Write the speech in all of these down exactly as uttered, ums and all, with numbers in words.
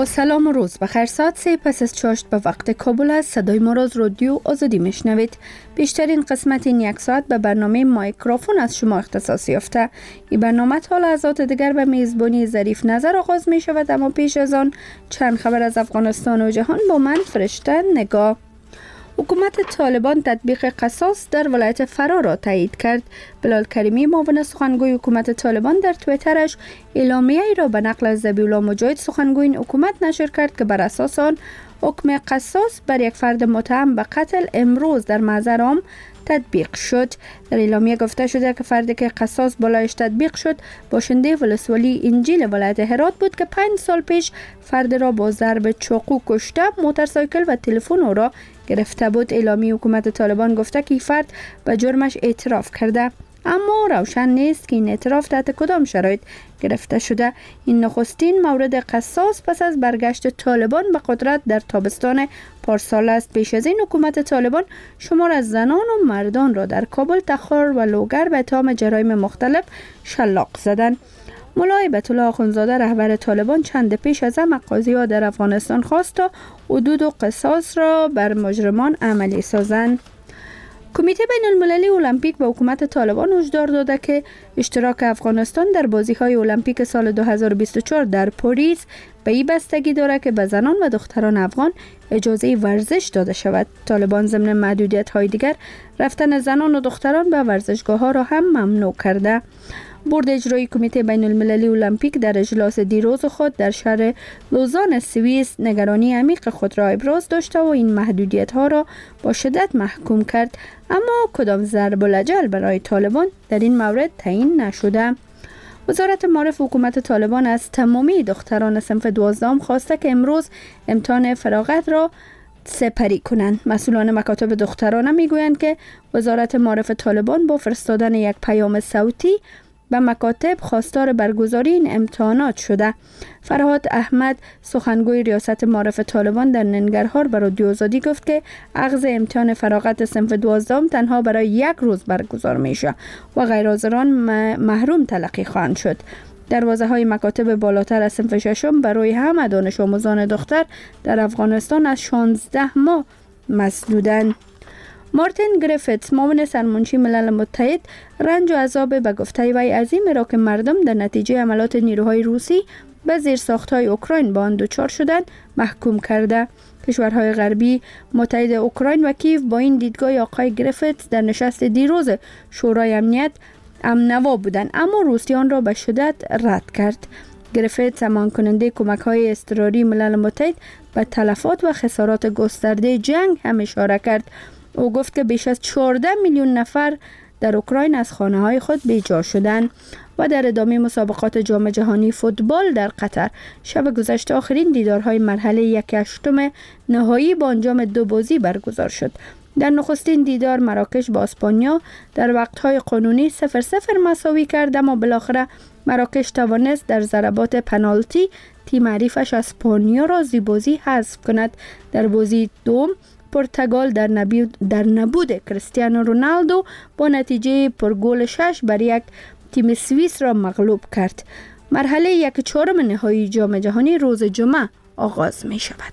با سلام و روز بخیر. ساعت سه پس از چاشت به وقت کابل است. صدای ما را از رادیو آزادی میشنوید. بیشترین قسمت این یک ساعت به برنامه مایکروفون از شما اختصاص یافته. این برنامه تا لحظات دیگر به میزبانی ظریف نظر آغاز می شود، اما پیش از آن چند خبر از افغانستان و جهان با من فرشته نگاه. حکومت طالبان تطبیق قصاص در ولایت فرا را تایید کرد. بلال کریمی معاون سخنگوی حکومت طالبان در توییترش اعلامیه ای را به نقل از ذبیح الله مجاهد سخنگوی این حکومت نشر کرد که بر اساس آن حکم قصاص بر یک فرد متهم به قتل امروز در محضر عام تطبیق شد. در اعلامیه گفته شده که فردی که قصاص بالایش تطبیق شد باشنده ولسوالی انجیل ولایت هرات بود که پنج سال پیش فرد را با ضرب چاقو کشته، موتورسایکل و تلفن او را گرفته بود. اعلامیه حکومت طالبان گفته که فرد به جرمش اعتراف کرده، اما روشن نیست که این اعتراف تحت کدام شرایط گرفته شده. این نخستین مورد قصاص پس از برگشت طالبان به قدرت در تابستان پارسال است. پیش از این حکومت طالبان شمار از زنان و مردان را در کابل، تخار و لوگر به اتهام جرایم مختلف شلاق زدند. ملا هیبت الله آخوندزاده رهبر طالبان چند پیش از هم قاضی‌ها در افغانستان خواست تا حدود و قصاص را بر مجرمان عملی سازند. کمیته بین المللی المپیک به حکومت طالبان هشدار داده که اشتراک افغانستان در بازی‌های المپیک سال دو هزار و بیست و چهار در پاریس به این بستگی دارد که به زنان و دختران افغان اجازه ورزش داده شود. طالبان ضمن محدودیت‌های دیگر رفتن زنان و دختران به ورزشگاه‌ها را هم ممنوع کرده. بورد اجرایی کمیته بین المللی المپیک در اجلاس دیروز خود در شهر لوزان سوئیس نگرانی عمیق خود را ابراز داشته و این محدودیت ها را با شدت محکوم کرد، اما کدام ضرب الاجل برای طالبان در این مورد تعیین نشده. وزارت معارف حکومت طالبان از تمامی دختران صنف دوازدهم خواسته که امروز امتحان فراغت را سپری کنند. مسئولان مکاتب دخترانه میگویند که وزارت معارف طالبان با فرستادن یک پیام صوتی به مکاتب خواستار برگزاری این امتحانات شده. فرهاد احمد سخنگوی ریاست معارف طالبان در ننگرهار به رادیو آزادی گفت که اخذ امتحان فراغت صنف دوازدهم تنها برای یک روز برگزار میشه و غیرحاضران محروم تلقی خواهند شد. دروازه های مکاتب بالاتر از صنف ششم برای همه دانش آموزان دختر در افغانستان از شانزده ماه مسدودند. مارتین گریفیتس معاون سرمنشی ملل متحد رنج و عذاب به گفته وی عظیم را که مردم در نتیجه حملات نیروهای روسی به زیرساخت‌های اوکراین با آن دچار شدند محکوم کرده. کشورهای غربی متحد اوکراین و کیف با این دیدگاه آقای گریفیتس در نشست دیروز شورای امنیت امنوا بودند، اما روسیه آن را به شدت رد کرد. گریفیتس امان کننده کمک‌های اضطراری ملل متحد به تلفات و خسارات گسترده جنگ هم اشاره کرد. او گفت که بیش از چهارده میلیون نفر در اوکراین از خانه‌های خود بیجا شدند. و در ادامه مسابقات جام جهانی فوتبال در قطر شب گذشته آخرین دیدارهای مرحله یک هشتم نهایی با انجام دو بازی برگزار شد. در نخستین دیدار مراکش با اسپانیا در وقت‌های قانونی صفر صفر مساوی کرد، اما بالاخره مراکش توانست در ضربات پنالتی تیم حریفش اسپانیا را زیبازی حذف کند. در بازی دوم پرتغال در نبود در نبود کریستیانو رونالدو با نتیجه پر گل شش بر یک تیم سوئیس را مغلوب کرد. مرحله یک چهارم نهایی جام جهانی روز جمعه آغاز می شود.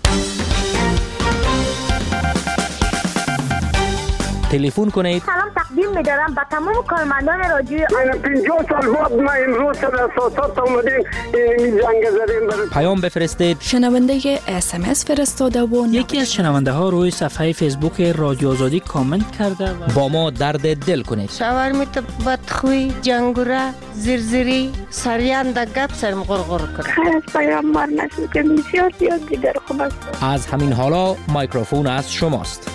تلفن کنید. سلام تقدیم می‌دارم به تمام کارمندان رادیو. من پنجاه سال بعد ما امروز سر اساسات اومدیم این جنگ زدیم. پیام بفرستید. شنونده اس ام اس فرستاده و یکی از شنونده ها روی صفحه فیسبوک رادیو آزادی کامنت کرده و با ما درد دل کنید. شاورمیت بدخوی، جنگوره، زرزری، سریان در گپ سرم غرغر کنه. خیر از پیامبر نسل که بسیار زیاد دیگر خوب است. از همین حالا مایکروفون از شماست.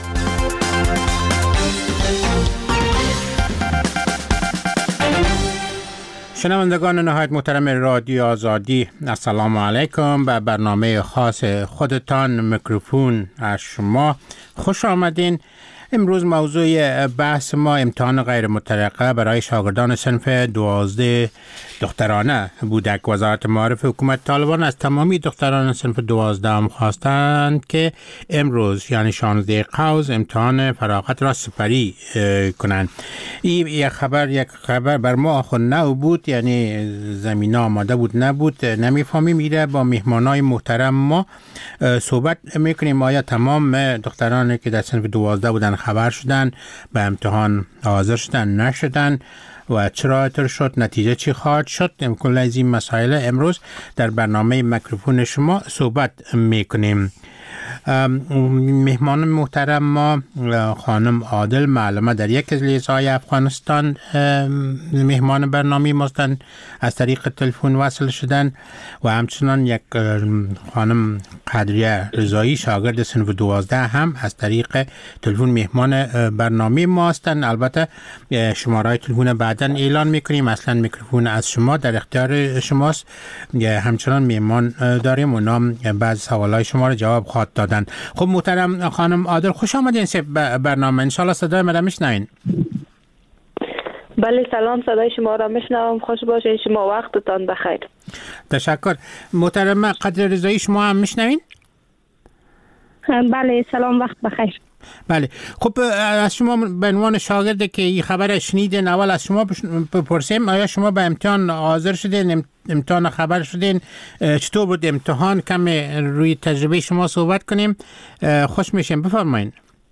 شنوندگان نهایت محترم رادیو آزادی، السلام علیکم. به برنامه خاص خودتان میکروفون از شما خوش آمدین. امروز موضوع بحث ما امتحان غیر مترقه برای شاگردان صنف دوازده دخترانه بودک. وزارت معارف حکومت طالبان از تمامی دختران صنف دوازده هم خواستند که امروز یعنی شانزده قوس امتحان فراغت را سپری کنند. این یک خبر یک خبر بر ما خود نو بود، یعنی زمینه آماده بود نبود. نمیفهمیم میره با مهمانای محترم ما صحبت میکنیم. آیا تمام دخترانی که در صنف دوازده بودن خبر شدن به امتحان حاضر شدن نشدن و چرا تر شد، نتیجه چی خواهد شد؟ کل از این مسائل امروز در برنامه میکروفون شما صحبت میکنیم. مهمان محترم ما خانم عادل معلمه در یک از لیزهای افغانستان مهمان برنامه ماستن، از طریق تلفن وصل شدن و همچنان یک خانم قدریه رضایی شاگرد صنف دوازده هم از طریق تلفن مهمان برنامه ماستن. البته شماره تلفن بعداً اعلان میکنیم، اصلا میکروفون از شما در اختیار شماست. همچنان مهمان داریم و نام بعض سوالای شما رو جواب خواهد دادن. خب محترم خانم عادل خوش آمدین به برنامه. انشالله صدای مرا میشنوین. بله سلام، صدای شما را میشنوم. خوش باشین، شما وقتتان بخیر. تشکر. محترم قدر رضایی شما هم میشنوین؟ بله سلام، وقت بخیر. بله خب از شما به عنوان شاگرد که این خبر شنیدین اول از شما بپرسیم آیا شما به امتحان حاضر شدین؟ امتحان خبر شدین؟ چطور بود امتحان؟ کم روی تجربه شما صحبت کنیم، خوش میشیم. بفرمایین.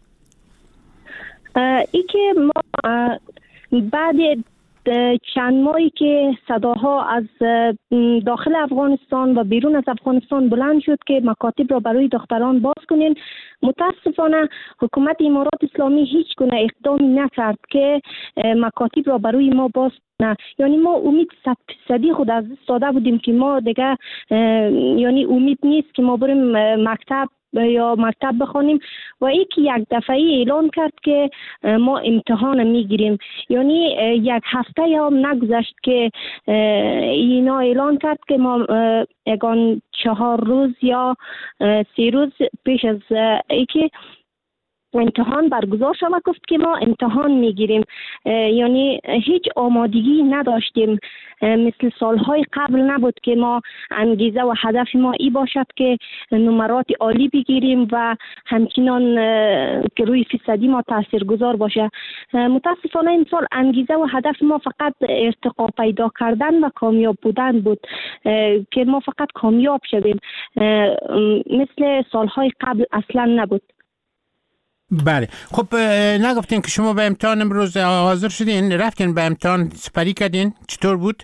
ای که ما بعد چند ماهی که صداها از داخل افغانستان و بیرون از افغانستان بلند شد که مکاتب را برای دختران باز کنین، متاسفانه حکومت امارات اسلامی هیچ گونه اقدامی نکرد که مکاتب را برای ما باز کنه. یعنی ما امید صد فیصدی خود از دست داده بودیم که ما دیگه یعنی امید نیست که ما بریم مکتب یا مکتب بخوانیم و ای که یک دفعه اعلان کرد که ما امتحان میگیریم. یعنی یک هفته یا هم نگذشت که اینا اعلان کرد که ما یگان چهار روز یا سه روز پیش از ای که امتحان برگزار شد گفت که ما امتحان میگیریم. یعنی هیچ آمادگی نداشتیم، مثل سالهای قبل نبود که ما انگیزه و هدف ما ای باشد که نمرات عالی بگیریم و همچنان که روی فیصدی ما تاثیرگذار باشه. متاسفانه این سال انگیزه و هدف ما فقط ارتقا پیدا کردن و کامیاب بودن بود که ما فقط کامیاب شدیم، مثل سالهای قبل اصلا نبود. بله خب نگفتین که شما به امتحان امروز حاضر شدین، رفتین به امتحان سپری کردین، چطور بود؟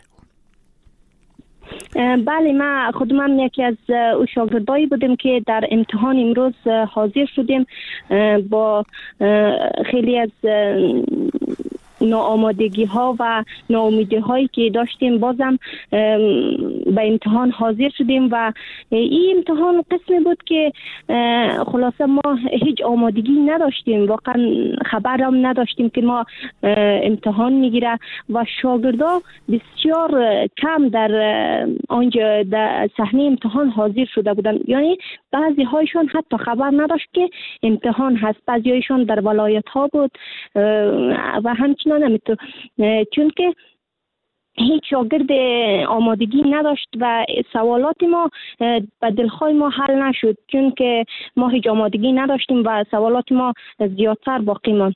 بله ما خود من یکی از او شاگردایی بودیم که در امتحان امروز حاضر شدیم. با خیلی از ناآمادگی ها و ناامیدی هایی که داشتیم بازم به امتحان حاضر شدیم و این امتحان قسمی بود که خلاصه ما هیچ آمادگی نداشتیم، واقعا خبر هم نداشتیم که ما امتحان میگیره و شاگردا بسیار کم در آنجا در صحنه امتحان حاضر شده بودن. یعنی بعضی هایشون حتی خبر نداشت که امتحان هست، بعضی هایشون در ولایت ها بود و همچنین نمیتون، چون که هیچ شاگرد آمادگی نداشت و سوالات ما به دلخواه ما حل نشد، چون که ما هیچ آمادگی نداشتیم و سوالات ما زیادتر باقی ماند.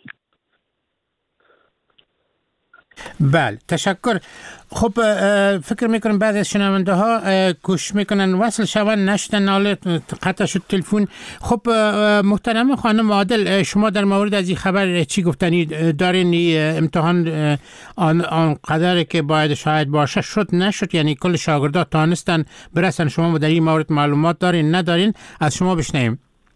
بله تشکر. خب فکر میکنم بعضی از شنونده ها کوشش میکنن وصل شون نشدن، حالا قطع شد تلفن. خب محترم خانم عادل شما در مورد از این خبر چی گفتنی دارین؟ امتحان آن, آن قدر که باید شاید باشه شد نشد، یعنی کل شاگردات تانستن برسن، شما در این مورد معلومات دارین ندارین؟ از شما بشنویم.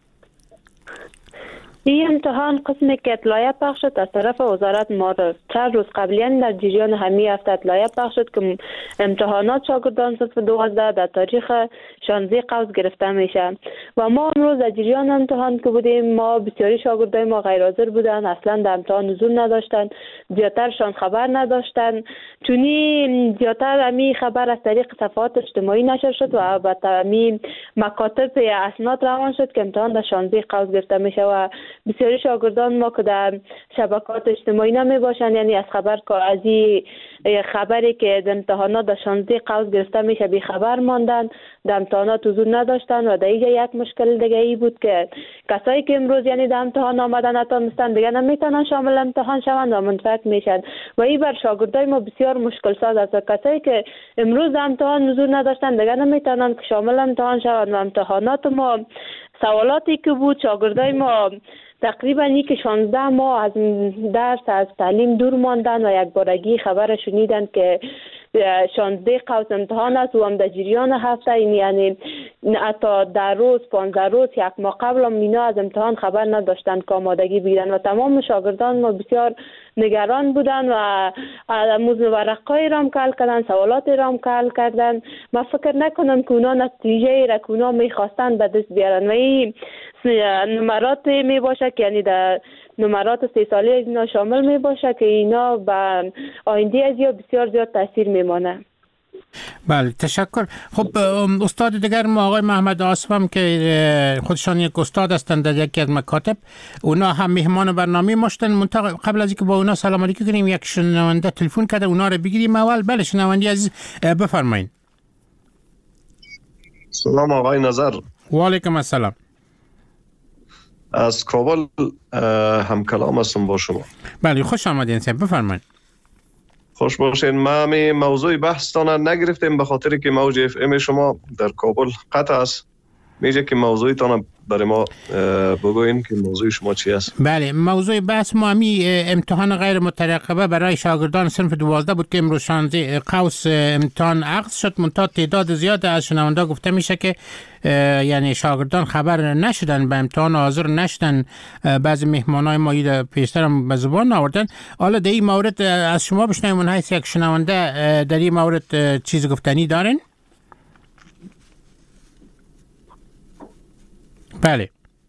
این امتحان قسمی که اطلاعیه پخش شد از طرف وزارت معارف چند روز قبلیان در جریان همین هفته اطلاعیه پخش شد که امتحانات شاگردان صف دوازده در تاریخ شانزده قوس گرفته میشه و ما امروز در جریان امتحان که بودیم، ما بسیاری شاگردای ما غیر حاضر بودن، اصلا در امتحان حضور نداشتن، زیادترشان خبر نداشتن، چونی زیادتر همین خبر از طریق صفحات اجتماعی نشر شد و البته همین مکاتب اسناد روان شد که امتحان در شانزده قوس گرفته میشه و بسیاری شاگردان ما که در شبکات اجتماعی نمی باشن، یعنی از خبر کاغذی خبری که در امتحانات در شانزده قوس گرفته میشه بی خبر ماندن، در امتحانات حضور نداشتن و در اینجا یک مشکل دیگه ای بود که کسایی که امروز یعنی در امتحان آمدن نتونستن دیگه نمیتونن شامل امتحان شوند و منفعت میشن و این بر شاگردای ما بسیار مشکل ساز است. کسایی که امروز در امتحان حضور نداشتن دیگه نمیتونن که شامل امتحان شوند و امتحانات ما سوالاتی که بود شاگردای ما تقریبا یک شانزده ماه از درس از تعلیم دور ماندن و یک بارگی خبر شنیدن که شانزده قوس امتحان است و هم در جریان هفته این یعنی حتی در روز پانزده روز یک ماه قبل هم اینا از امتحان خبر نداشتن که آمادگی بگیرن و تمام شاگردان ما بسیار نگران بودن و موز ورقای رام کل کردن، سوالات رام کل کردن. ما فکر نکنم که اونا نتیجه را که اونا میخواستن به دست بیارن و این نمرات می باشه که یعنی در نمرات سه ساله اینا شامل می باشه که اینا به آینده از یا بسیار زیاد تاثیر میمانه. بله تشکر. خب استاد دیگر ما آقای محمد آصف هم که خودشان یک استاد هستند در یکی از مکاتب، اونا هم مهمان برنامه ماشتن. قبل از اینکه با اونا سلام علیکم کنیم یک شنونده تلفن کرده، اونا رو بگیریم اول. بله شنونده عزیز بفرمایید. سلام آقای نظر. و علیکم السلام. از کابل هم کلام هستم با شما. بله خوش آمدین صاحب، بفرمایید. خوش باشین. ما می موضوع بحث تان نگرفتیم به خاطر که موج اف ام شما در کابل قطع است. میشه که موضوع تان برای ما بگوین که موضوع شما چی است؟ بله موضوع بحث ما همی امتحان غیر مترقبه برای شاگردان صنف دوازده بود که امروز شانزده قوس امتحان عقد شد. منتها تعداد زیاد از شنونده گفته میشه که یعنی شاگردان خبر نشدن، به امتحان حاضر نشدن. بعضی مهمانای ما ایده پیشتر هم به زبان آوردن. حالا در این مورد از شما بشنویم من حیث یک شنونده در این مورد چیز گفتنی دارین؟ بله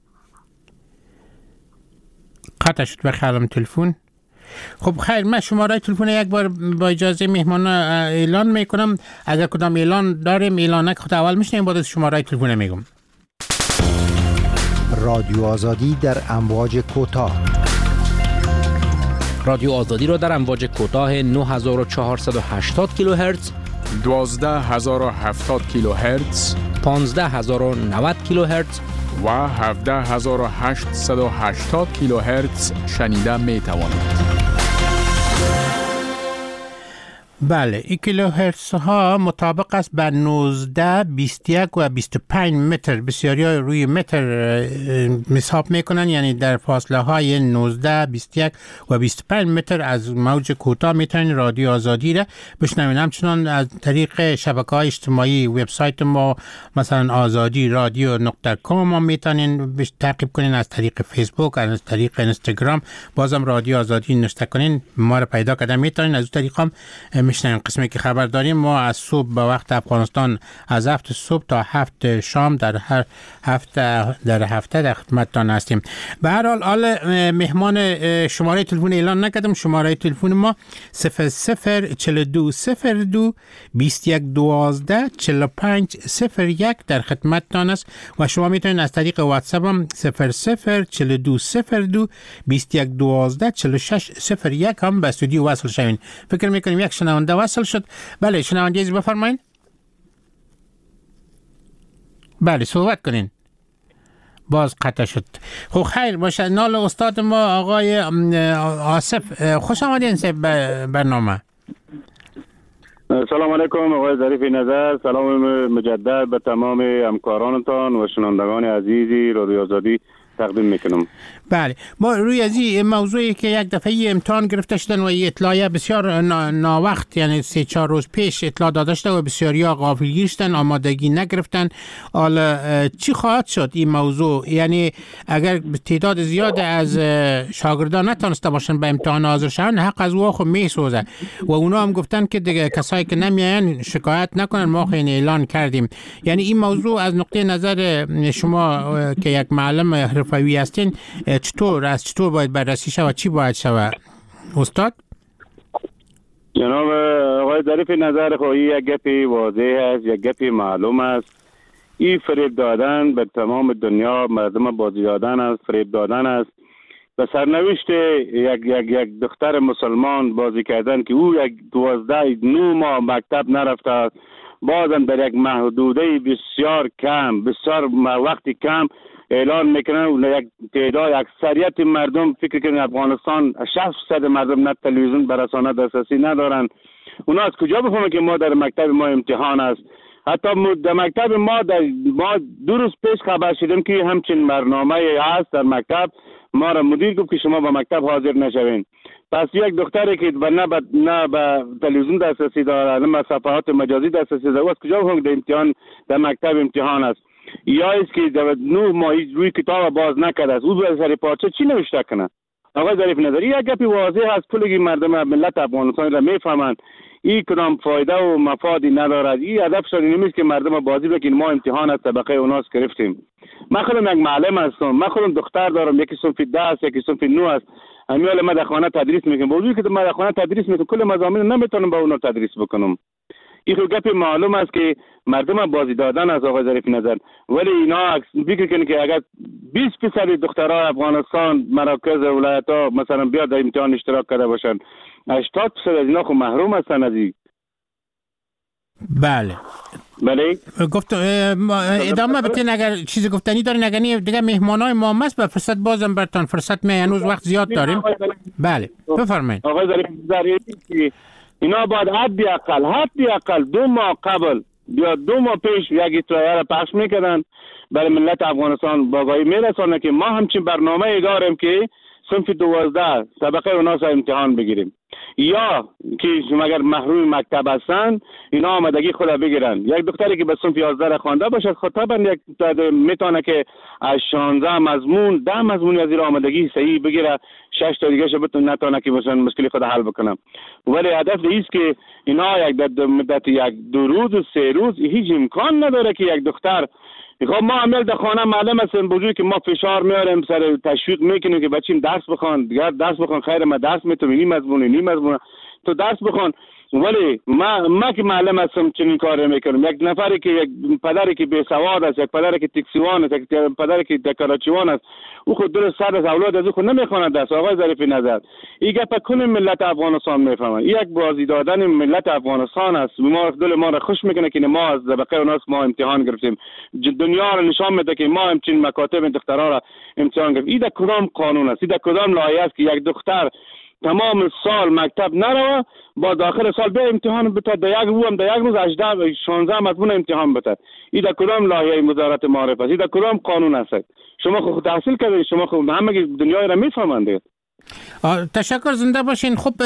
قطع شد به خیالم تلفن. خب خیر، من شماره تلفن یک بار با اجازه مهمان اعلان میکنم. اگر کدام اعلان داریم اعلان خود اول میشنیم بعد شماره تلفن میگم. رادیو آزادی در امواج کوتاه. رادیو آزادی را در امواج کوتاه نه هزار و چهارصد و هشتاد کیلوهرتز، دوازده هزار و هفتاد کیلوهرتز، پانزده هزار و نود کیلوهرتز و هفده هزار و هشتصد و هشتاد کیلوهرتز شنیده می توانید. بله این کیلوهرتز ها مطابق است بر نوزده، بیست و یک و بیست و پنج متر. بسیاری های روی متر حساب میکنن، یعنی در فاصله های نوزده، بیست و یک و بیست و پنج متر از موج کوتاه میتونین رادیو آزادی را بشنوین. همچنان از طریق شبکه های اجتماعی وبسایت ما مثلا آزادی رادیو نقطه کام ما میتونین تعقیب کنین، از طریق فیسبوک، از طریق اینستاگرام بازم رادیو آزادی نوشته کنین ما را پیدا کردن میتونین. از اون طریق هم میشنین. قسمی که خبر داریم ما از صبح به وقت افغانستان از هفت صبح تا هفت شام در هر هفته در هفته در خدمتتان هستیم. به هر حال حال مهمان شماره تلفن اعلان نکردم. شماره تلفن ما صفر صفر چهل و دو صفر دو بیست و یک دوازده چهل و پنج صفر یک در خدمتتان است و شما میتونید از طریق واتساپ هم صفر صفر چهل و دو صفر دو بیست و یک دوازده چهل و شش صفر یک هم به استودیو وصل شوین. فکر میکنیم یک شنونده وصل شد. بله شنونده عزیز بفرمایید. بله صحبت کنین. باز قطع شد. خب خیر باشه. نال استاد ما آقای آصف، خوش آمدین به برنامه. سلام علیکم آقای ظریف نظر. سلام مجدد به تمام همکارانتان و شنوندگان عزیزی رادیو آزادی تقدیم میکنم. بله ما روی از این موضوعی که یک دفعه امتحان گرفته شدن و این اطلاعیه بسیار ناوقت یعنی سه چهار روز پیش اطلاع داده شده و بسیاری ها غافلگیر شدن، آمادگی نگرفتن. حالا چی خواهد شد این موضوع؟ یعنی اگر تعداد زیاد از شاگردان نتونسته باشن به امتحان حاضر شون، حق از واخو میسوزه و اونا هم گفتن که دیگه کسایی که نمیاین شکایت نکنن، ما خیلی اعلان کردیم. یعنی این موضوع از نقطه نظر شما که یک معلم حرفه‌ای هستین چطور از چطور باید بررسی شود؟ چی باید شود استاد؟ جناب آقای ظریف نظر خواهی یک گپی واضح است، یک گپی معلوم است. این فریب دادن به تمام دنیا، مردم بازی دادن است، فریب دادن است به سرنوشت یک یک یک دختر مسلمان بازی کردن که او یک دوازده نو ماه مکتب نرفته، بازم در یک محدوده بسیار کم، بسیار وقتی کم اعلان میکنن و یک تعداد اکثریت مردم فکر کنن افغانستان شصت درصد مردم نه تلویزیون به رسانه دسترسی ندارن. اونا از کجا بفهمن که ما در مکتب ما امتحان است؟ حتی در مکتب ما در ما دو روز پیش خبر شدیم که همچین برنامه هست در مکتب. ما را مدیر گفت که شما به مکتب حاضر نشوین. پس یک دختری که نه به نه به تلویزیون دسترسی داره، نه به صفحات مجازی دسترسی داره، از کجا بفهمن در امتحان در مکتب امتحان است؟ یا است که در نه ماهی روی کتاب باز نکرده است، او به سر پارچه چی نوشته کنه؟ آقای ظریف نظری یک گپی واضح است، کلی مردم ملت افغانستان را میفهمند این کدام فایده و مفادی ندارد. این هدفشان این نیست که مردم بازی بکنن ما امتحان از طبقه اوناس گرفتیم. من خودم یک معلم هستم، من خودم دختر دارم، یکی صنف ده است یکی صنف نه است. امیال ما در خانه تدریس میکنم، با وجودی که ما در خانه تدریس میکنم کل مضامین نمیتونم با اونا تدریس بکنم. این خود گپی معلوم است که مردم بازی دادن از آقای ظریف نظر، ولی اینا فکر کنن که اگر بیست درصد دخترای افغانستان مراکز ولایت ها مثلا بیاد در امتحان اشتراک کرده باشن، هشتاد درصد از اینا خو محروم هستن از این. بله بله گفت ادامه بتین اگر چیزی گفتنی دارین، اگر نه دیگه مهمانای ما مست به فرصت بازم براتون فرصت می هنوز وقت زیاد داریم. بله بفرمایید. آقای ظریف نظری اینا باید حدی اقل حدی اقل دو ماه قبل یا دو ماه پیش یک اطلاعیه را پخش میکردن برای ملت افغانستان با آگاهی میرسانه که ما همچین برنامه داریم که صنف دوازده طبقه اوناس امتحان بگیریم، یا که اگر محروم مکتب هستن اینا آمدگی خود بگیرن. یک دختری که به صنف یازده را خوانده باشد خود طبعا یک میتونه که از شانزده مضمون ده مضمون از این آمدگی صحیح بگیره، شش تا دیگه بتونه نتونه که مثلا مشکلی خود حل بکنه. ولی هدف است که اینا یک در مدت یک دو روز و سه روز هیچ امکان نداره که یک دختر خب ما عمل در خانه معلم هستیم، بوجودی که ما فشار میاریم سر تشویق میکنیم که بچیم درس بخوان، دیگر درس بخوان، خیر ما درس میتونم نیم مضمون نیم مضمون تو درس بخوان. ولی ما ما که معلم هستم چنین کار میکنم. یک نفری که یک پدری که بی سواد است، یک پدری که تکسیوان است، یک پدری که دکارچیوان است، او خود درست صد از اولاد از او خود نمیخواند درس. آقای ظریف نظر این گپ کنه ملت افغانستان میفهمن یک بازی دادن ملت افغانستان است. ما دل ما را خوش میکنه که ما از طبقه اوناس ما امتحان گرفتیم، دنیا را نشان میده که ما همچین مکاتب دخترها را امتحان گرفتیم. این در کدام قانون است؟ این در کدام لایحه است که یک دختر تمام سال مکتب نروه با داخل سال به امتحان بده، در یک روز در یک روز هجده شانزده مضمون امتحان بده؟ این در کدام لایحه وزارت معارف است؟ این در کدام قانون است؟ شما خود تحصیل کردید، شما خود همه دنیای را میفهمند. تشکر، زنده باشین. خب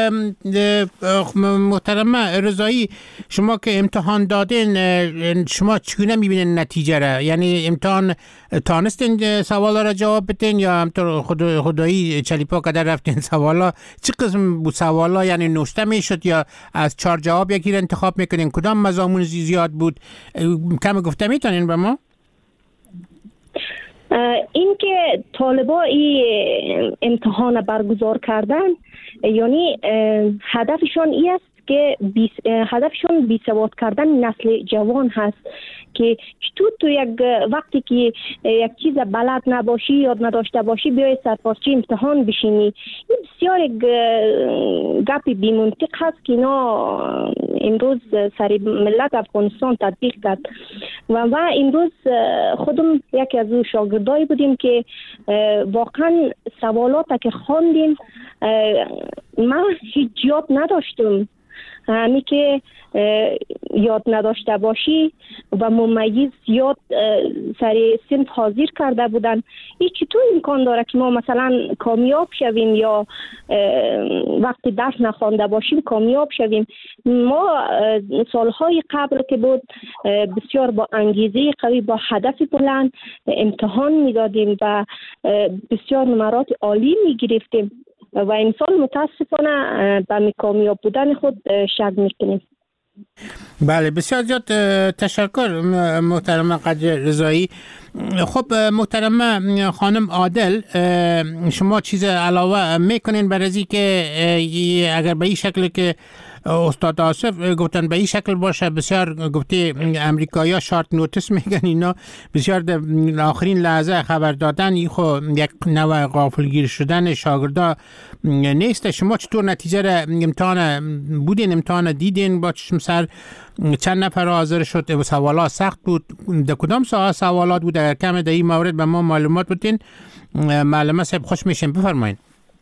محترمه رضایی، شما که امتحان دادین شما چگونه میبینین نتیجه را؟ یعنی امتحان تانستین سوالا را جواب بدین یا همطور خود خدایی چلیپا کده رفتین سوالا؟ چه قسم بود سوالا؟ یعنی نوشته میشد یا از چهار جواب یکی را انتخاب میکنین؟ کدام مضامون زیاد بود؟ کم گفته میتونین به ما؟ این که طالبا این امتحان برگزار کردن یعنی هدفشون این است که بیس هدفشون بیسواد کردن نسل جوان هست که تو تو یک وقتی که یک چیز بلد نباشی یاد نداشته باشی بیای سرپاسچی امتحان بشینی. این بسیار یک گپی بی منطق هست که اینا امروز سر ملت افغانستان تطبیق کرد و ما امروز خودم یکی از او شاگردایی بودیم که واقعا سوالات که خواندیم ما هیچ یاد نداشتم. همی که یاد نداشته باشی و ممیز یاد سر صنف حاضر کرده بودن. این چطور امکان داره که ما مثلا کامیاب شویم یا وقتی درس نخوانده باشیم کامیاب شویم؟ ما سالهای قبل که بود بسیار با انگیزه قوی با هدف بلند امتحان میدادیم و بسیار نمرات عالی میگرفتیم و امسال متاسفانه به کامیاب بودن خود شک میکنیم. بله، بسیار زیاد تشکر محترم قدر رضایی. خب محترم خانم عادل، شما چیز علاوه میکنین بر از که اگر به این شکل که استاد آصف گفتن به این شکل باشه، بسیار گفته امریکایی‌ها شارت نوتیس میگن، اینا بسیار آخرین لحظه خبر دادن، این خو یک نوع غافلگیر شدن شاگردا نیست. شما چطور نتیجه را امتحان بودین، امتحان دیدین با چشم سر؟ چند نفر حاضر شد و سوالات سخت بود؟ در کدام ساعت سوالات بود؟ اگر کم در این مورد به ما معلومات بدین معلومه صاحب خوش میشیم. بفرمایید.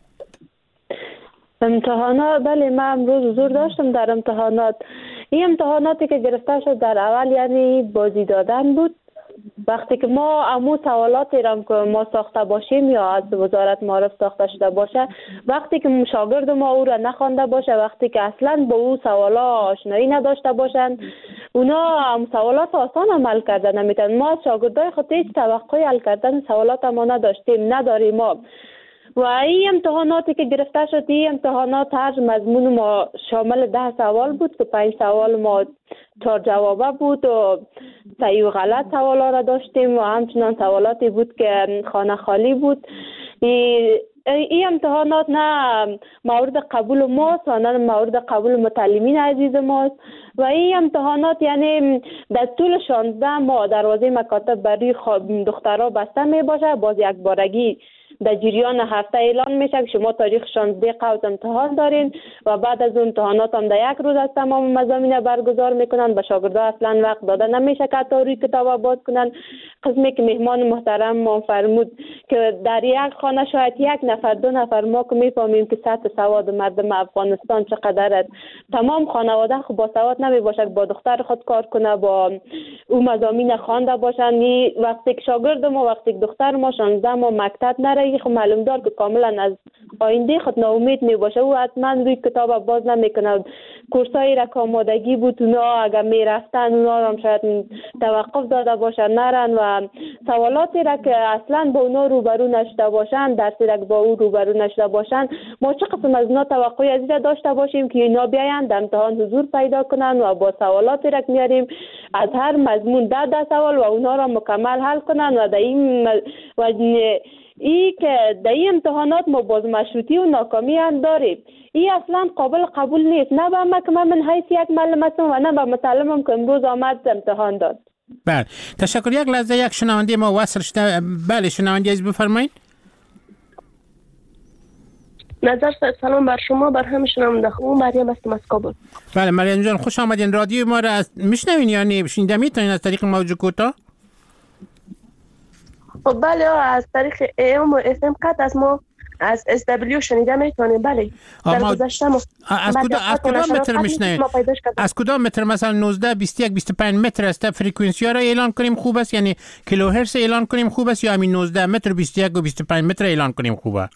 امتحانات بله، من امروز حضور داشتم در امتحانات. این امتحاناتی که گرفته شد در اول یعنی بازی دادن بود. وقتی که ما امو سوالاتی را که ما ساخته باشیم یا از وزارت معارف ساخته شده باشه، وقتی که شاگرد ما او را نخوانده باشه، وقتی که اصلا با او سوالا آشنایی نداشته باشن، اونا هم سوالات آسان عمل کردن نمیتونن. ما شاگردای خود هیچ توقعی حل کردن سوالات ما نداشتیم، نداریم ما. و این امتحاناتی که گرفته شد، این امتحانات هر مضمون ما شامل ده سوال بود که پنج سوال ما چهار جوابه بود و صحیح و غلط سوالا را داشتیم و همچنان سوالاتی بود که خانه خالی بود. این امتحانات نه مورد قبول ماست و نه مورد قبول متعلمین عزیز ماست. و این امتحانات یعنی در طول شانزده ماه دروازه مکاتب برای دخترها بسته می باشه. باز یک بارگی در جریان هفته اعلان میشه که شما تاریخ شانزده قوس امتحان دارین و بعد از اون امتحانات هم در یک روز از تمام مضامین برگزار میکنن. به شاگردا اصلا وقت داده نمیشه که تا روی کتاب باز کنن. قسمی که مهمان محترم ما فرمود که در یک خانه شاید یک نفر دو نفر، ما که میفهمیم که سطح سواد مردم افغانستان چقدر است. تمام خانواده خود با سواد نمی باشه که با دختر خود کار کنه، با اون مضامین خوانده باشن. وقتی که شاگرد ما، وقتی که دختر ما شانزده ما مکتب نره، خب معلوم دار که کاملا از آینده خود ناامید می باشه و حتما روی کتاب باز نمیکنه. کورسایی را که آمادگی بود اونا اگر می رفتن اونا هم شاید توقف داده باشن نرن و سوالاتی را که اصلا با اونا روبرو نشده باشن، درسی را که با او روبرو نشده باشن، ما چه قسم از اونا توقعی از این داشته باشیم که اینا بیاین در امتحان حضور پیدا کنن و با سوالاتی را که میاریم از هر مضمون ده ده سوال و اونا را مکمل حل کنن و در این و ای که در این امتحانات ما باز مشروطی و ناکامی هم داریم. این اصلا قابل قبول نیست، نه به من که من من حیث یک معلم هستم و نه به متعلمم که امروز آمد امتحان داد. بله تشکر. یک لحظه یک شنونده ما وصل شده. بله شنونده عزیز بفرمایید. نظر سلام بر شما، بر همه شنونده خوب. مریم هستم از کابل. بله مریم جان خوش آمدین. رادیو ما را از میشنوین یا نه؟ شنیده میتونین از طریق موج کوتاه؟ خب بله از طریق ام و اف ام قط از ما از اس دبلیو شنیده میتونیم. بله در گذشته ما از کدام از کدام متر میشنوید؟ از کدام متر؟ مثلا نوزده بیست و یک بیست و پنج متر است؟ فرکانسی ها را اعلان کنیم خوب است، یعنی کیلوهرتز اعلان کنیم خوب است یا همین نوزده متر بیست و یک و بیست و پنج متر اعلان کنیم خوبه؟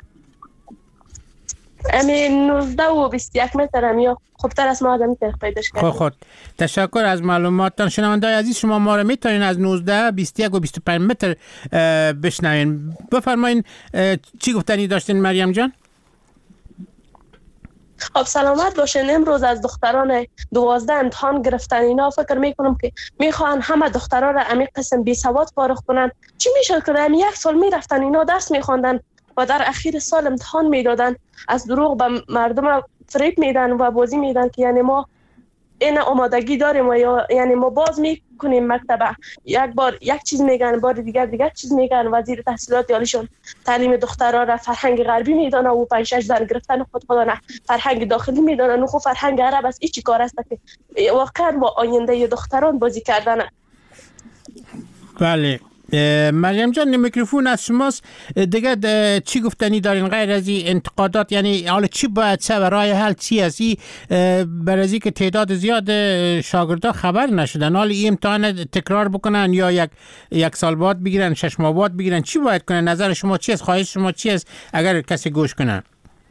همین نوزده و بیست و یک متر هم یا خوبتر از ما آدمی پیداش کردیم. خب خب تشکر از معلوماتتان. شنونده‌های عزیز شما ما را میتونین از نوزده بیست و یک و بیست و پنج متر بشنوین. بفرمایین چی گفتنی داشتین مریم جان؟ خب سلامت باشین. امروز از دختران دوازده امتحان گرفتن. اینا فکر میکنم که میخوان همه دختران را امی قسم بی سواد فارغ کنن. چی میشه که امی یک سال میرفتن اینا درس میخواندن و در اخیر سال امتحان میدادن، از دروغ به مردم فریب میدن و بازی میدن که یعنی ما این آمادگی داریم و یا یعنی ما باز میکنیم مکتب. یک بار یک چیز میگن، بار دیگر دیگر چیز میگن. وزیر تحصیلات عالیشون تعلیم دخترها را فرهنگ غربی میدانه و پنج شش زن گرفتن خود خودانه فرهنگ داخلی میدانن. خب فرهنگ عرب است. این چی کار است که واقعا با آینده دختران بازی کردن. بله مریم جان میکروفون از شماست. دیگه چی گفتنی دارین غیر از این انتقادات؟ یعنی حالا چی باید شه و راه حل چی است؟ بر از که تعداد زیاد شاگردا خبر نشدن، حالا این امتحان تکرار بکنن یا یک یک سال بعد بگیرن، شش ماه بعد بگیرن، چی باید کنن؟ نظر شما چی است؟ خواهش شما چی است اگر کسی گوش کنه؟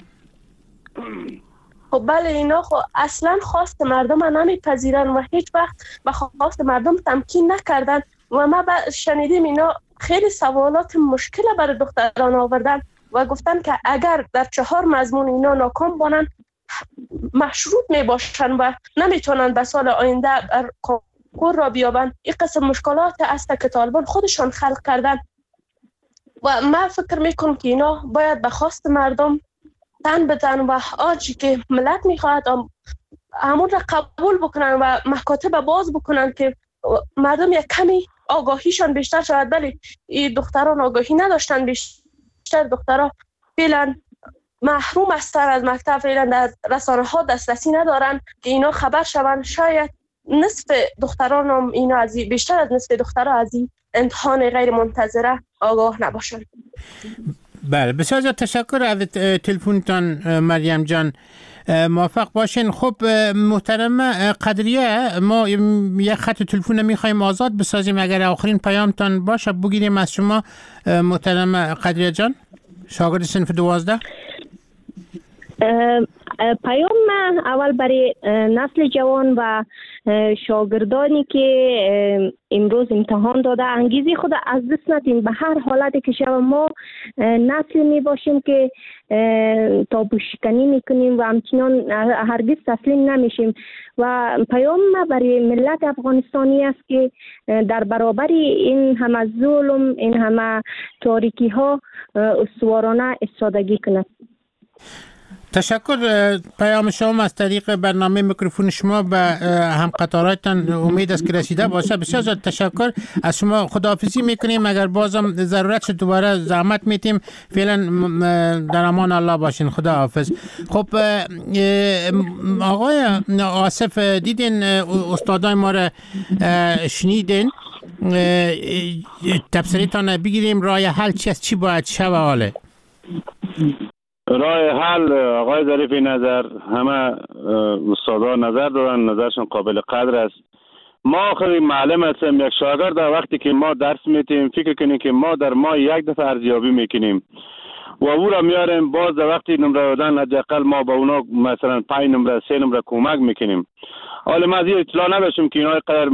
خب بله اینا خب اصلا خواست مردم نمیپذیرن و هیچ وقت به خواست مردم تمکین نکردن و ما شنیدیم اینا خیلی سوالات مشکل برای دختران آوردن و گفتن که اگر در چهار مضمون اینا ناکام بانن مشروط می باشن و نمیتونن به سال آینده کور را بیابند. این قسم مشکلات است که طالبان خودشان خلق کردن و من فکر میکنم که اینا باید به خواست مردم تن بدن و آنچه که ملت میخواهد همون را قبول بکنن و مکاتب باز بکنن که مردم یک کمی آگاهیشان بیشتر شود. ولی این دختران آگاهی نداشتن، بیشتر دخترها فعلا محروم هستن از مکتب، فعلا در رسانه ها دسترسی ندارن که اینا خبر شوند. شاید نصف دختران هم اینا از بیشتر از نصف دخترها از این امتحان غیر منتظره آگاه نباشند. بله، بسیار زیاد تشکر از تلفنتان مریم جان. موفق باشین. خب محترم قدریه، ما یک خط تلفن میخوایم آزاد بسازیم، اگر آخرین پیامتان باشه بگیریم از شما محترم قدریه جان، شاگرد صنف دوازده. پیام من اول برای نسل جوان و شاگردانی که امروز امتحان داده انگیزی خود از دست ندین. به هر حالتی که شب ما نسل می باشیم که تابو شکنی میکنیم و همچنان هرگز تسلیم نمیشیم. و پیام ما برای ملت افغانستانی است که در برابر این همه ظلم، این همه تاریکی ها استوارانه استادگی کند. تشکر. پیام شما از طریق برنامه میکروفون شما به هم قطاراتتان امید است که رسیده باشه. بسیار زیاد تشکر از شما. خداحافظی میکنیم، اگر بازم ضرورت شد دوباره زحمت میتیم. فعلا در امان الله باشین. خداحافظ. خب آقای آصف، دیدین استادای ما را شنیدین، تبصریتان بگیریم راه حل چی است، چی باید شود حاله؟ راه حل آقای ظریفی نظر همه استادا نظر دارن، نظرشون قابل قدر است. ما آخری معلم هستیم، یک شاگرد در وقتی که ما درس میتیم فکر کنیم که ما در ماه یک دفعه ارزیابی میکنیم و او را میاریم، باز در وقتی نمره دادن حداقل ما با اونا مثلا پنج نمره سه نمره کمک میکنیم. حالا ما از اطلاع نداشتیم که اینا قدر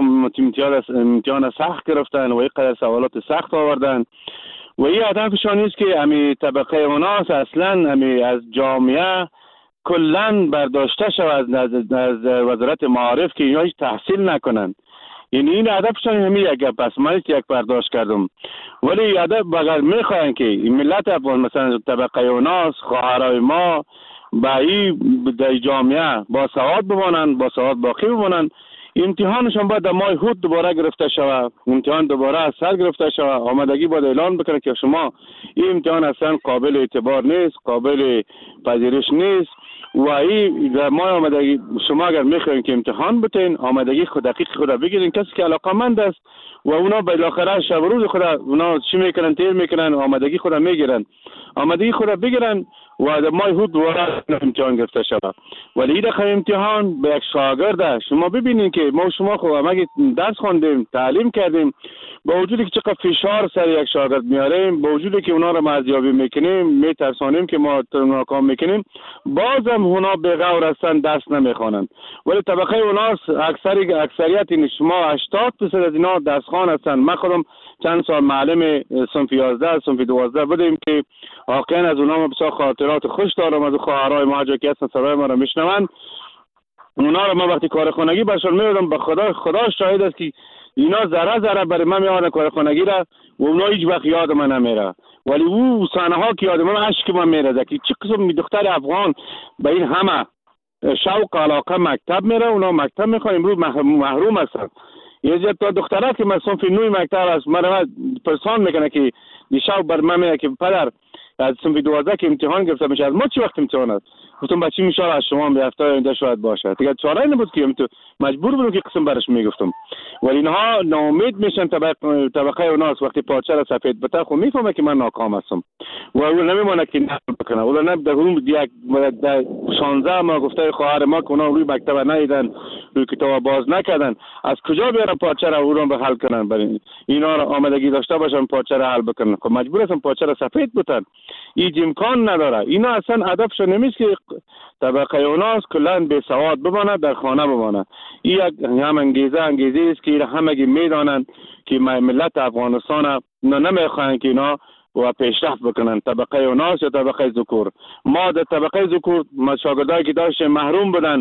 سخت امتحان سخت گرفتن و اینقدر سوالات سخت آوردن و این هدفشان نیست که امی طبقه اوناس اصلا امی از جامعه کلن برداشته شود از, از وزارت معارف که اینا هیچ تحصیل نکنن. یعنی این هدفشان همین یک گپ است. من یک برداشت کردم، ولی هدف اگر میخواین که ملت افغان مثلا طبقه اوناس خواهرای ما با این در جامعه با سواد بمانند، با سواد باقی بمانند، امتحانشان باید در ماه هود دوباره گرفته شود، امتحان دوباره از سر گرفته شود، آمدگی باید اعلان بکنه که شما این امتحان اصلا قابل اعتبار نیست، قابل پذیرش نیست و این در ماه آمدگی شما اگر میخواین که امتحان بتین آمدگی خود دقیق خود بگیرین. کسی که علاقمند است و اونا بالاخره شب روز خود اونا چی میکنن، تیر میکنن، آمدگی خود میگیرن، آمدگی خود بگیرن و در ماه هود دوباره امتحان گرفته شود. ولی این دقیقه امتحان به یک شاگرد شما ببینید که ما شما خب اگه درس خواندیم تعلیم کردیم، با وجودی که چقدر فشار سر یک شاگرد میاریم، با وجودی که اونا رو ارزیابی میکنیم، میترسانیم که ما ناکام میکنیم، بازم اونا به غور هستن، دست نمیخوانند. ولی طبقه اوناس اکثری اکثریت این شما هشتاد درصد از اینا درس خوان هستن. من خودم چند سال معلم صنف یازده صنف دوازده بودیم که واقعا از اونها بسیار خاطرات خوش دارم. از خواهرای ما که هستن صدای ما رو میشنون، اونا رو ما وقتی کارخانگی برشون میادم به خدا خدا شاهد است که اینا ذره ذره برای من میآورن کارخانگی را و اونا هیچ وقت یاد من نمیره. ولی او صحنه ها که یاد من اشک من میره که چه قسم دختر افغان به این همه شوق علاقه مکتب میره، اونا مکتب میخوان امروز محروم هستن. یه تا دختره که مثلا فی نوی مکتب است مرا پرسان میکنه که دیشب بر من میگه که پدر از صنف دوازده که امتحان گرفته میشه از ما چی وقت امتحان است؟ گفتم بچی میشه از شما به هفته آینده شاید باشه. دیگه چاره نبود که مجبور بودم که قسم برش میگفتم. ولی اینها ناامید میشن. طبقه طبقه اوناس وقتی پارچه را سفید بته خو میفهمه که من ناکام هستم و اون نمیمونه که نقل بکنه. اون نه در اون یک شانزده ما گفته خواهر ما که اونا روی مکتب ندیدن، روی کتاب باز نکردن، از کجا بیارن پارچه را اون به حل کنن؟ برای اینا را آمادگی داشته باشن پارچه را حل بکنن. خب مجبور هستن پارچه را سفید بتن. این امکان نداره. اینا اصلا هدفش نمیست که طبقه اوناس کلن به سواد بمانه، در خانه بمانه. این یک هم انگیزه انگیزه است که همگی میدانند که ملت افغانستان نه نمیخواهند که اینا و پیشرفت بکنن، طبقه اوناس یا طبقه ذکور. ما در طبقه ذکور شاگردایی که داشتیم محروم بودن،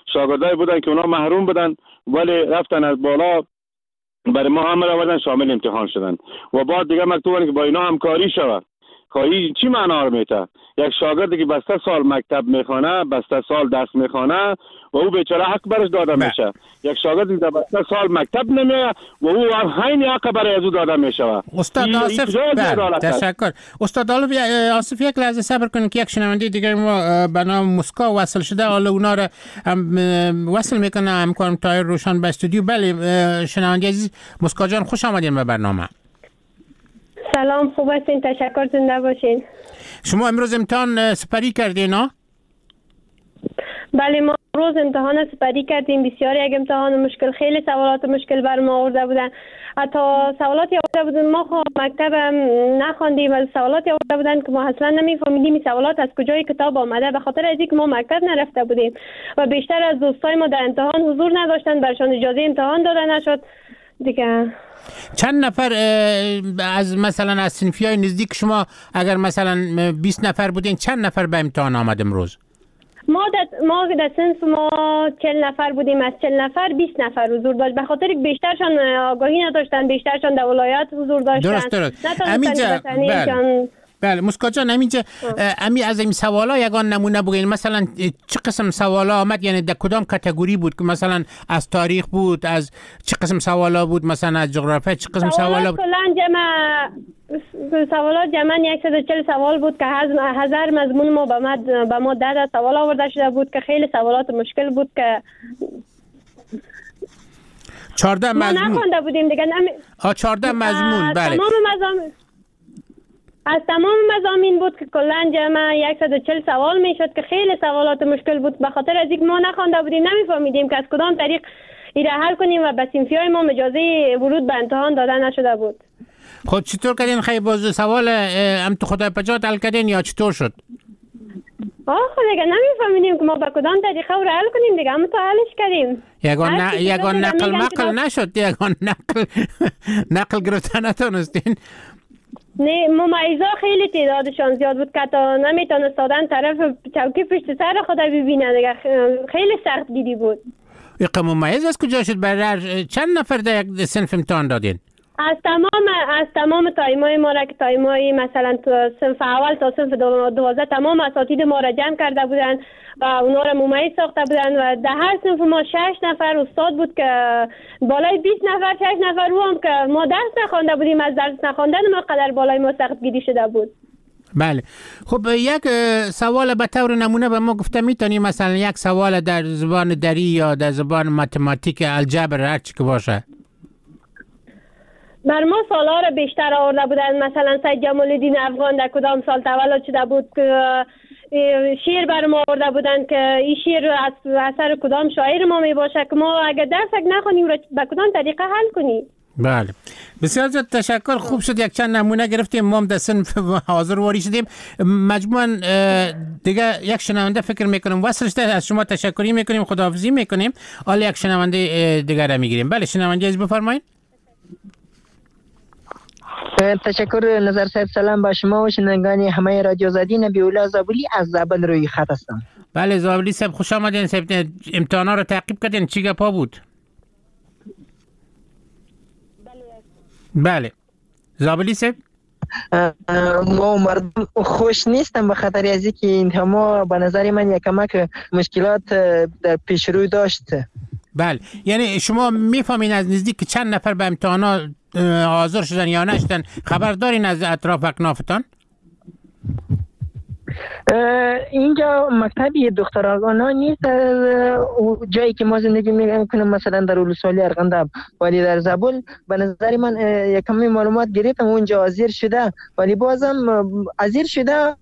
شاگردای بودن که اونا محروم بودن ولی رفتن از بالا برای ما هم آوردن شامل امتحان شدن و بعد دیگه مکتوبن که با اینا همکاری شود. خواهی چی معنا رو میته؟ یک شاگردی که بسته سال مکتب میخوانه، بسته سال درس میخوانه و او بیچاره حق برش داده میشه. یک شاگردی که بسته سال مکتب نمیه و او همین حق برای از او داده میشه. استاد آصف، تشکر. استاد آصف یک لحظه صبر کنید که یک شنونده دیگه ما به نام مسکا وصل شده، حالا اونا رو وصل میکنه همکارم طاهر روشن به استودیو. بله شنونده عزیز مسکا جان، خوش آمدین به برنامه. سلام، خوب هستین؟ تشکر، زنده باشین. شما امروز امتحان سپری کردین ها؟ بله ما روز امتحان سپری کردیم. بسیار یک امتحان مشکل، خیلی سوالات مشکل بر ما آورده بودن. حتی سوالاتی آورده بودن ما خب مکتب نخواندیم ولی سوالاتی آورده بودن که ما اصلا نمیفهمیدیم این سوالات از کجای کتاب آمده، به خاطر از اینکه ما مکتب نرفته بودیم و بیشتر از دوستای ما در امتحان حضور نداشتن، برشان اجازه امتحان داده نشد دیگه. چند نفر از مثلا از صنفی‌های نزدیک شما اگر مثلا بیست نفر بودین چند نفر به امتحان آمد امروز؟ ما در ما در صنف ما چهل نفر بودیم، از چهل نفر بیست نفر حضور داشت، به خاطر که بیشترشان آگاهی نداشتن، بیشترشان در ولایات حضور داشتن. درست درست. همینجا بله. بله مسکا جان، همینجا امی از این سوالا یگان نمونه بگین مثلا چه قسم سوالا آمد، یعنی در کدام کاتگوری بود که مثلا از تاریخ بود، از چه قسم سوالا بود، مثلا از جغرافیا چه قسم سوالا بود؟ کلا جمع سوالات جمعاً صد و چهل سوال بود که هزار مضمون ما به ما به ما ده سوال آورده شده بود که خیلی سوالات مشکل بود که چهارده مضمون ما نخونده بودیم دیگه. نمی... آ چهارده مضمون. بله تمام مضامین از تمام مضامین بود که کلا جمع صد و چهل سوال میشد که خیلی سوالات مشکل بود، به خاطر از اینکه ما نخوانده بودیم نمیفهمیدیم که از کدام طریق ایره حل کنیم و به صنفی‌های ما اجازه ورود به امتحان داده نشده بود. خب چطور کردین؟ خیلی باز سوال ام تو خدای پجات حل کردین یا چطور شد؟ آه خب دیگه نمیفهمیدیم که ما به کدام طریقه رو حل کنیم دیگه، اما تو حلش کردیم. یگان ن... یگان نقل مقل نشد، یگان نقل نقل گرفتن نتونستین؟ نه ممیزا خیلی تعدادشان زیاد بود که تا نمیتونستادن طرف چوکی پشت سر خود ببینن دیگه، خیلی سخت گیری بود. یقه ممیز از کجا شد؟ برای چند نفر در یک صنف امتحان دادین؟ از تمام از تمام تایمای ما را که تایمای مثلا تو صنف اول تا صنف دوازده تمام اساتید ما را جمع کرده بودن و اونا را ممیز ساخته بودن و در هر صنف ما شش نفر استاد بود که بالای بیست نفر شش نفر رو هم که ما درس نخوانده بودیم، از درس نخواندن ما قدر بالای ما سخت گیری شده بود. بله خب یک سوال به طور نمونه به ما گفته میتونی مثلا یک سوال در زبان دری یا در زبان متماتیک الجبر هر چی که باشه؟ بر ما سالا را بیشتر آورده بودن، مثلا سید جمال الدین افغان در کدام سال تولد شده بود که شعر بر ما آورده بودن که این شعر از اثر کدام شاعر ما می باشه که ما اگر درس نخونیم را به کدام طریقه حل کنیم. بله بسیار زیاد تشکر. خوب شد یک چند نمونه گرفتیم، ما هم در صنف حاضر واری شدیم. مجموعاً دیگه یک شنونده فکر میکنم وصلش ده، از شما تشکری میکنیم، خداحافظی میکنیم، حالا یک شنونده دیگه را میگیریم. بله شنونده عزیز بفرمایید. تشکر نظر صاحب، سلام با شما و شنوندگان همه رادیو آزادی. نبی‌الله زابلی از زابل روی خط هستم. بله زابلی صاحب خوش آمدین. صاحب امتحانا رو تعقیب کردین، چی گپا بود؟ بله زابلی صاحب ما مردم خوش نیستم به خاطر از اینکه این ما به نظر من یک کمک مشکلات در پیش روی داشت. بله یعنی شما میفهمین از نزدیک که چند نفر به امتحانا حاضر شدن یا نشدن؟ خبر دارین از اطراف اکنافتان؟ اینجا مکتبی دخترانه نیست جایی که ما زندگی میکنیم، مثلا در ولسوالی ارغنداب، ولی در زابل به نظر من یک کمی معلومات گرفتم اونجا ازیر شده، ولی بازم ازیر شده.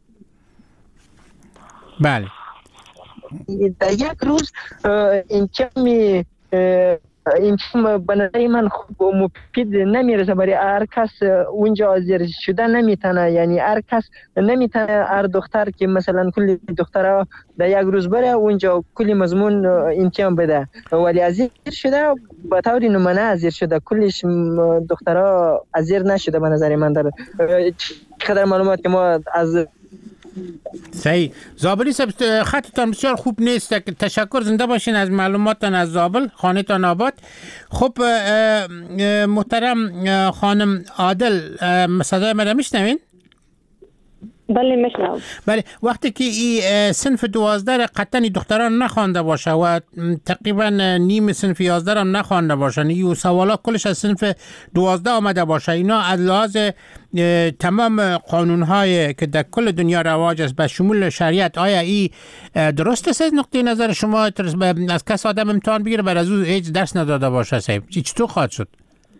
بله در یک روز این کمی این به نظر من خوب و مفید نمیرسه برای هر کس اونجا حاضر شده نمیتونه، یعنی هر کس نمیتونه، هر دختر که مثلا کل دخترها در یک روز بره اونجا کلی مضمون امتحان بده، ولی حاضر شده به طور نمونه حاضر شده، کلش دخترها حاضر نشده به نظر من. در قدر معلومات که ما از صحیح. زابلی صاحب خطتان بسیار خوب نیست. تشکر، زنده باشین از معلوماتتان از زابل، خانه تان آباد. خب محترم خانم عادل، صدای من میشنوین؟ بله میشنوم. بله، وقتی که این صنف دوازده قطعا دختران نخوانده باشه و تقریبا نیم صنف یازده هم نخوانده باشن، این سوالات کلش از صنف دوازده آمده باشه، اینا از لحاظ تمام قانون‌های که در کل دنیا رواج است به شمول شریعت، آیا این درست است از نقطه نظر شما از کس آدم امتحان بگیره بعد از او هیچ درس نداده باشه؟ صاحب چطور خواهد شد؟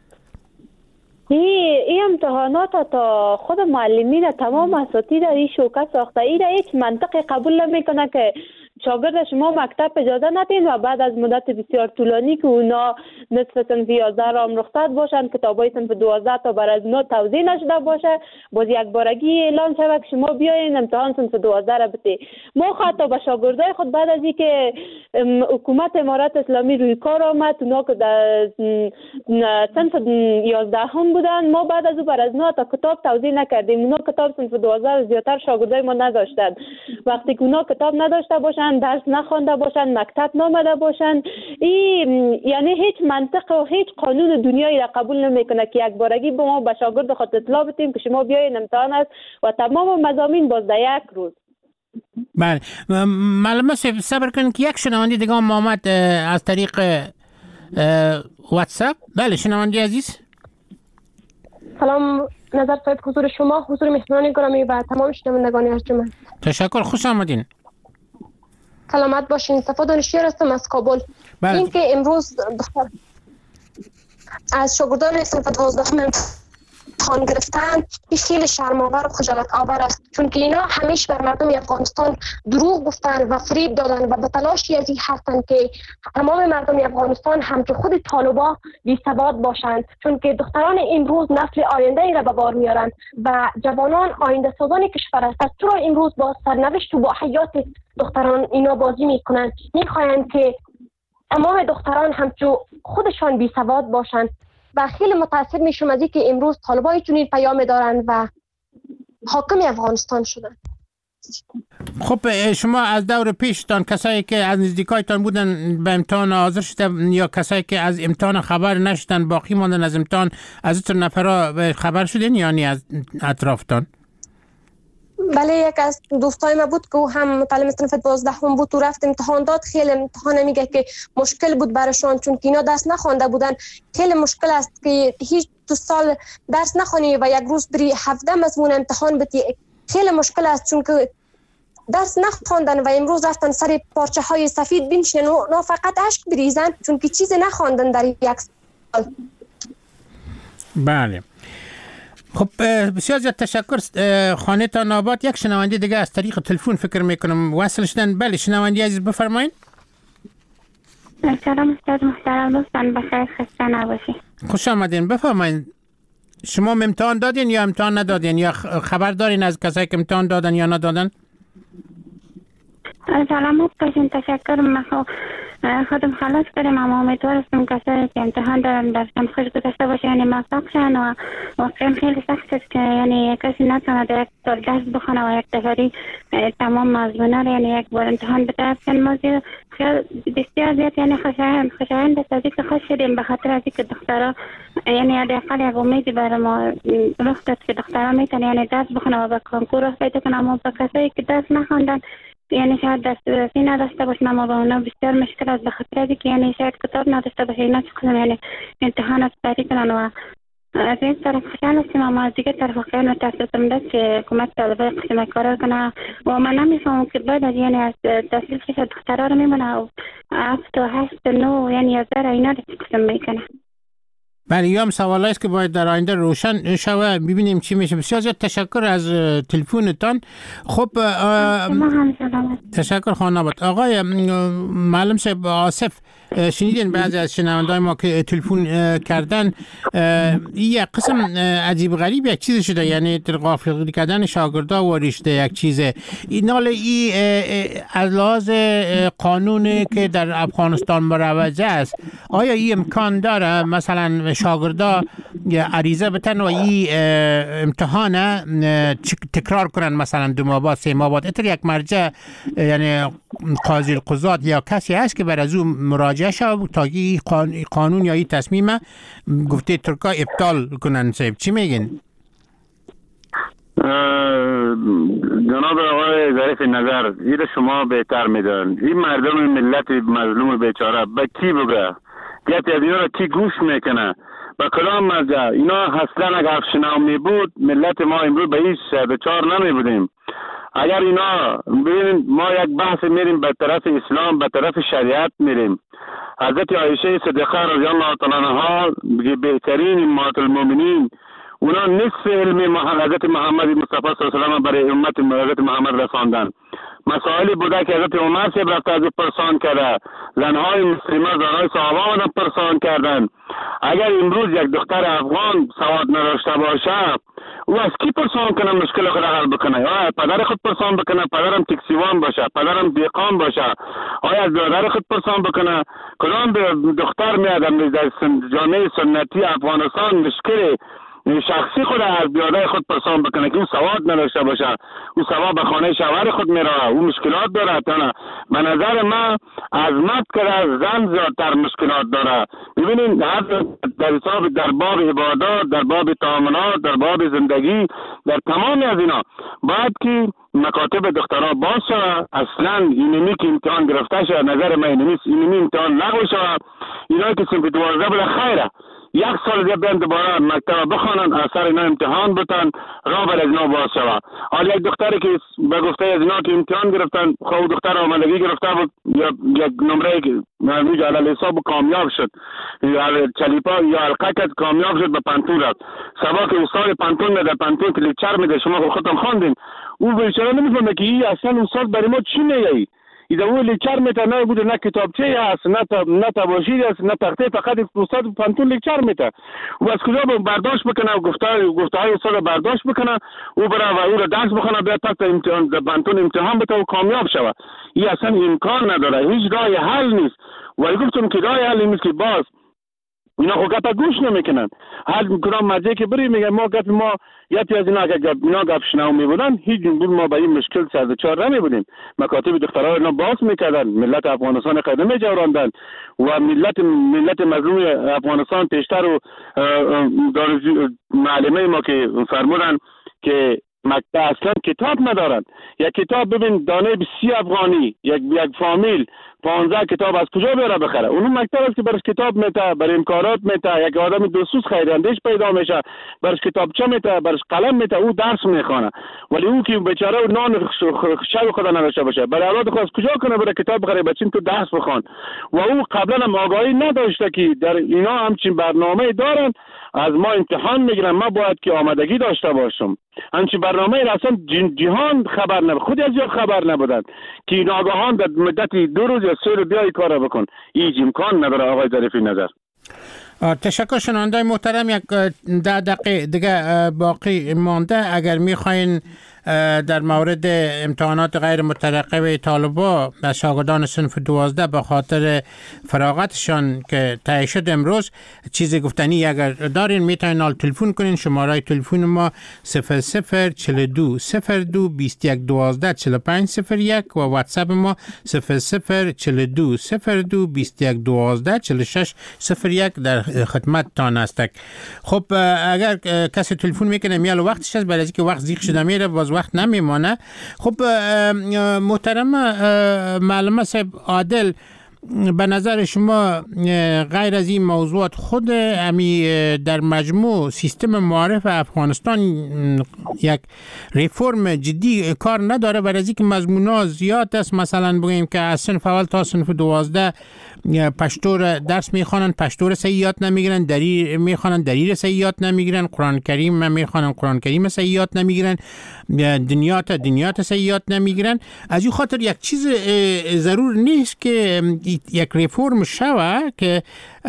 این امتحانات تا خود معلمین تمام اساتید این شوکه ساخته، این هیچ منطقی قبول نمیکنه که شاگرد شما مکتب اجازه ندین و بعد از مدت بسیار طولانی که اونا نصف صنف یازده را هم رخصت باشن، کتابای صنف دوازده تا بر از اونا توزیع نشده باشه، باز یک بارگی اعلان شود که شما بیاین امتحان صنف دوازده را بده. ما حتی به شاگردای خود بعد از اینکه حکومت امارت اسلامی روی کار آمد، اونا که در صنف یازده هم بودن، ما بعد از او بر از اونا تا کتاب توزیع نکردیم. اونا کتاب صنف دوازده زیادتر شاگردای ما نداشتن. وقتی که اونا کتاب نداشته باشن، درس نخوانده باشن، مکتب نامده باشن، این یعنی هیچ منطق و هیچ قانون دنیایی را قبول نمیکنه که یک بارگی به ما به شاگرد خود اطلاع بدیم که شما بیاین امتحان است و تمام مضامین باز در یک روز. بله، معلومه صبر کنید که یک شنونده دیگه هم آمد از طریق واتساپ. بله شنونده عزیز، سلام، نظر صاحب، حضور شما، حضور مهمان گرامی و تمام شنوندگان ارجمند. تشکر، خوش آمدین. سلامت باشین. صفا دانشیار هستم از کابل. بله. این که امروز دختر از شاگردان صنف دوازده امتحان گرفتن، این خیلی شرم‌آور و خجالت آور است، چون که اینا همیشه بر مردم افغانستان دروغ گفتن و فریب دادن و به تلاشی از این هستند که تمام مردم افغانستان همچون خود طالبا بی سواد باشند، چون که دختران امروز نسل آینده ای را به بار میارند و جوانان آینده سازان کشور است. چرا امروز با سرنوشت و با حیات دختران اینا بازی میکنند؟ میخواهند که تمام دختران همچون خودشان بی سواد باشند و خیلی متاسف میشم از اینکه امروز طالبای چنین پیام دارند و حاکم افغانستان شدن. خب شما از دور پیشتان کسایی که از نزدیکایتان بودن به امتحان حاضر شدن یا کسایی که از امتحان خبر نشدن باقی ماندن از امتحان، از این نفرها خبر شدین یعنی از اطرافتان؟ بله، یک از دوستای ما بود که هم متعلم صنف دوازده هم بود و رفت امتحان داد. خیلی امتحان میگه که مشکل بود براشون، چون که اینا درس نخوانده بودن. خیلی مشکل است که هیچ دو سال درس نخونی و یک روز بری هفده مضمون امتحان بدی. خیلی مشکل است چون که درس نخواندن و امروز رفتن سر پارچه های سفید بنشینن و فقط اشک بریزن چون که چیز نخواندن در یک سال. بله، خب بسیار زیاد تشکر. خانه تان آباد. یک شنونده دیگه از طریق تلفن فکر میکنم وصل شدن. بله شنونده عزیز بفرمایید. سلام استاد محترم، لطفاً بخیر، خسته نباشید. خوش آمدین، بفرمایید. شما امتحان دادین یا امتحان ندادین یا خبر دارین از کسایی که امتحان دادن یا ندادن؟ سلامت باشین، تشکر. من خودم خلاص کردم، اما امیدوار هستم کسایی که امتحان دارن درسم خوش گذشته باشه، یعنی موفق شن و واقعا خیلی سخت است که یعنی کسی نتونه در یک سال درس بخونه و یک دفعه تمام مضمونا رو یعنی یک بار امتحان بده. موضوع بسیار زیاد یعنی خوشایند خوشایند است از اینکه خوش شدیم به خاطر از اینکه دخترها یعنی حداقل یک امیدی برای ما رخ داد که دخترها میتونن یعنی درس بخونه و به کنکور راه پیدا کنن. اما به کسایی که درس نخوندن یعنی شاید دسترسی نداشته باشن، اما با اونا بسیار مشکل است به خاطر از اینکه یعنی شاید کتاب نداشته باشه، اینا چقدر یعنی امتحان از بری کنن و از این طرف خوشحال هستیم. اما از دیگه طرف واقعا متاسف کننده که حکومت طالبای قسم کار کنه و من نمیفهمم که بعد از یعنی از تحصیل که دخترها رو میمونه و هفت و هشت و نو یعنی یازده را اینا رو قسم میکنه. بله، یا هم سوالایی است که باید در آینده روشن شود، ببینیم چی میشه. بسیار زیاد تشکر از تلفنتان. خب تشکر خانم آباد. آقای معلم صاحب آصف، شنیدین بعضی از شنونده‌های ما که تلفن کردن، این یک قسم عجیب غریب یک چیز شده، یعنی غافل کردن شاگردا و رشته یک چیزه. این حال این از لحاظ قانونی که در افغانستان مروج است، آیا این امکان داره مثلا شاگردا عریضه بتن و این امتحان تکرار کنن، مثلا دو ماه بعد سه ماه بعد. اتر یک مرجع یعنی قاضی القضات یا کسی هست که بر از او مراجعه شود تا این قانون یا این تصمیم گفته ترکا ابطال کنن؟ صاحب چی میگن؟ جناب آقای ظریف نظر، این شما بهتر میدن. این مردم ملت مظلوم بیچاره به کی بگه؟ گفت از اینا را کی گوش میکنه؟ با کلام مرجع اینا اصلا اگر افشناو می بود ملت ما امروز به هیچ دچار نمی بودیم. اگر اینا ببینید ما یک بحث میریم به طرف اسلام، به طرف شریعت میریم. حضرت عایشه صدیقه رضی الله تعالی عنها بهترین امهات المؤمنین، اونا نصف علم حضرت محمد مصطفی صلی الله علیه و برای امت حضرت محمد رساندن. مسائلی بوده که حضرت عمر سے رفت از پرسان کرده، زنهای مسلمه زنهای صحابه آمدن پرسان کردن. اگر امروز یک دختر افغان سواد نداشته باشه، او از کی پرسان کنه مشکل خود حل بکنه؟ آیا پدر خود پرسان بکنه؟ پدرم تکسیوان باشه، پدرم دیقان باشه؟ آیا از برادر خود پرسان بکنه؟ کدام دختر میاد در جامعه سنتی افغانستان مشکل شخصی خود از بیادای خود پرسان بکنه که اون سواد نداشته باشه؟ اون سواد به خانه شوهر خود میره، اون مشکلات داره. تنه به نظر من عظمت کرده زن زیادتر مشکلات داره. ببینید در حساب در باب عبادات، در باب تعاملات، در باب زندگی، در تمامی از اینا باید که مکاتب دخترها باز شود. اصلا اینمی که امتحان گرفته شد، نظر من اینمی اینمی امتحان لغو شود. اینا که صنف دوازده بله خیره، یک سال دیگه بیان دوباره مکتب بخوانن، اثر اینا امتحان بتن، راه بر از اینا باز شود. حالا یک دختری که به گفته از اینا که امتحان گرفتن، خود دختر آمدگی گرفته بود، یا یک نمره که نمیشه علی حساب کامیاب شد، یا چلیپا یا حلقه کرد کامیاب شد، به پنتون رفت. سبا که استاد پنتون میده، پنتون که لیکچر میده، شما خودتون خواندین، او بیچاره نمیفهمه که این اصلا استاد برای ما چی میگه. ایده او لیکچر میته، نه بوده نه کتابچه هست، نه تا نه تباشیر است، نه تخته، فقط استاد پنتون لیکچر میته. او از کجا برداشت بکنه و گفته گفته های استاد برداشت بکنه، او برای و او را درس بخونه، بیاد تا امتحان پنتون امتحان بده و کامیاب شود. این اصلا امکان نداره، هیچ راه حل نیست. ولی گفتم که راه حل نیست که باز اینا خو گپ گوش نمیکنن. هر کدام مزه که بری میگه ما گپ ما یکی از اینا که اینا گپ شنو میبودن، هیچ بود ما با این مشکل سر چهار نمیبودیم. مکاتب دخترها اینا باز میکردن، ملت افغانستان قدم میجوراندن و ملت ملت مظلوم افغانستان پیشتر و معلمه ما که فرمودن که مکتب اصلا کتاب ندارن. یک کتاب ببین دانه سی افغانی یک یک فامیل پانزده کتاب از کجا بیاره بخره؟ اون مکتب است که برش کتاب میته، برای امکانات میته، یک آدم دوسوس خیراندیش پیدا میشه، برش کتابچه میته، برش قلم میته، او درس میخونه. ولی اون که بیچاره نان شب خدا نداشته باشه، برای اولاد خود کجا کنه برای کتاب بخره بچین تو درس بخوان؟ و او قبلا هم آگاهی نداشته که در اینا همچین برنامه دارن، از ما امتحان میگیرن، ما باید که آمادگی داشته باشم. همچین برنامه اصلا جهان خبر نبود، خود از یاد خبر نبودن که ناگهان در مدت دو روز یا سه روز بیای کار بکن. این امکان نداره آقای ظریف نظر. تشکر. شنونده محترم، یک ده دقیقه دیگه باقی مانده. اگر میخواین در مورد امتحانات غیر مترقب طالبا و شاگردان صنف دوازده به خاطر فراغتشان که طی شد امروز چیزی گفتنی اگر دارین میتونین آل تلفن کنین. شماره تلفن ما صفر صفر چهل و دو صفر دو بیست و یک دوازده چهل و پنج صفر یک و واتساپ ما صفر صفر چهل و دو صفر دو بیست و یک دوازده چهل و شش صفر یک در خدمت تان هستک. خب اگر کسی تلفن میکنه میال وقتش هست، بعد از اینکه وقت زیق شده میره باز وقت نمیمانه. خب محترم معلم صاحب عادل، به نظر شما غیر از این موضوعات خود امی در مجموع سیستم معارف افغانستان یک ریفورم جدی کار نداره؟ برای اینکه مضمونا زیاد است، مثلا بگیم که از صنف اول تا صنف دوازده پشتور درس میخوانن، پشتور صحیحات نمیگیرن، دلیل میخوانن، دلیل صحیحات نمیگیرن، قرآن کریم میخوانن، قرآن کریم صحیحات نمیگیرن، دنیات دنیات صحیحات نمیگیرن. از این خاطر یک چیز ضرور نیست که یک ریفورم شوه که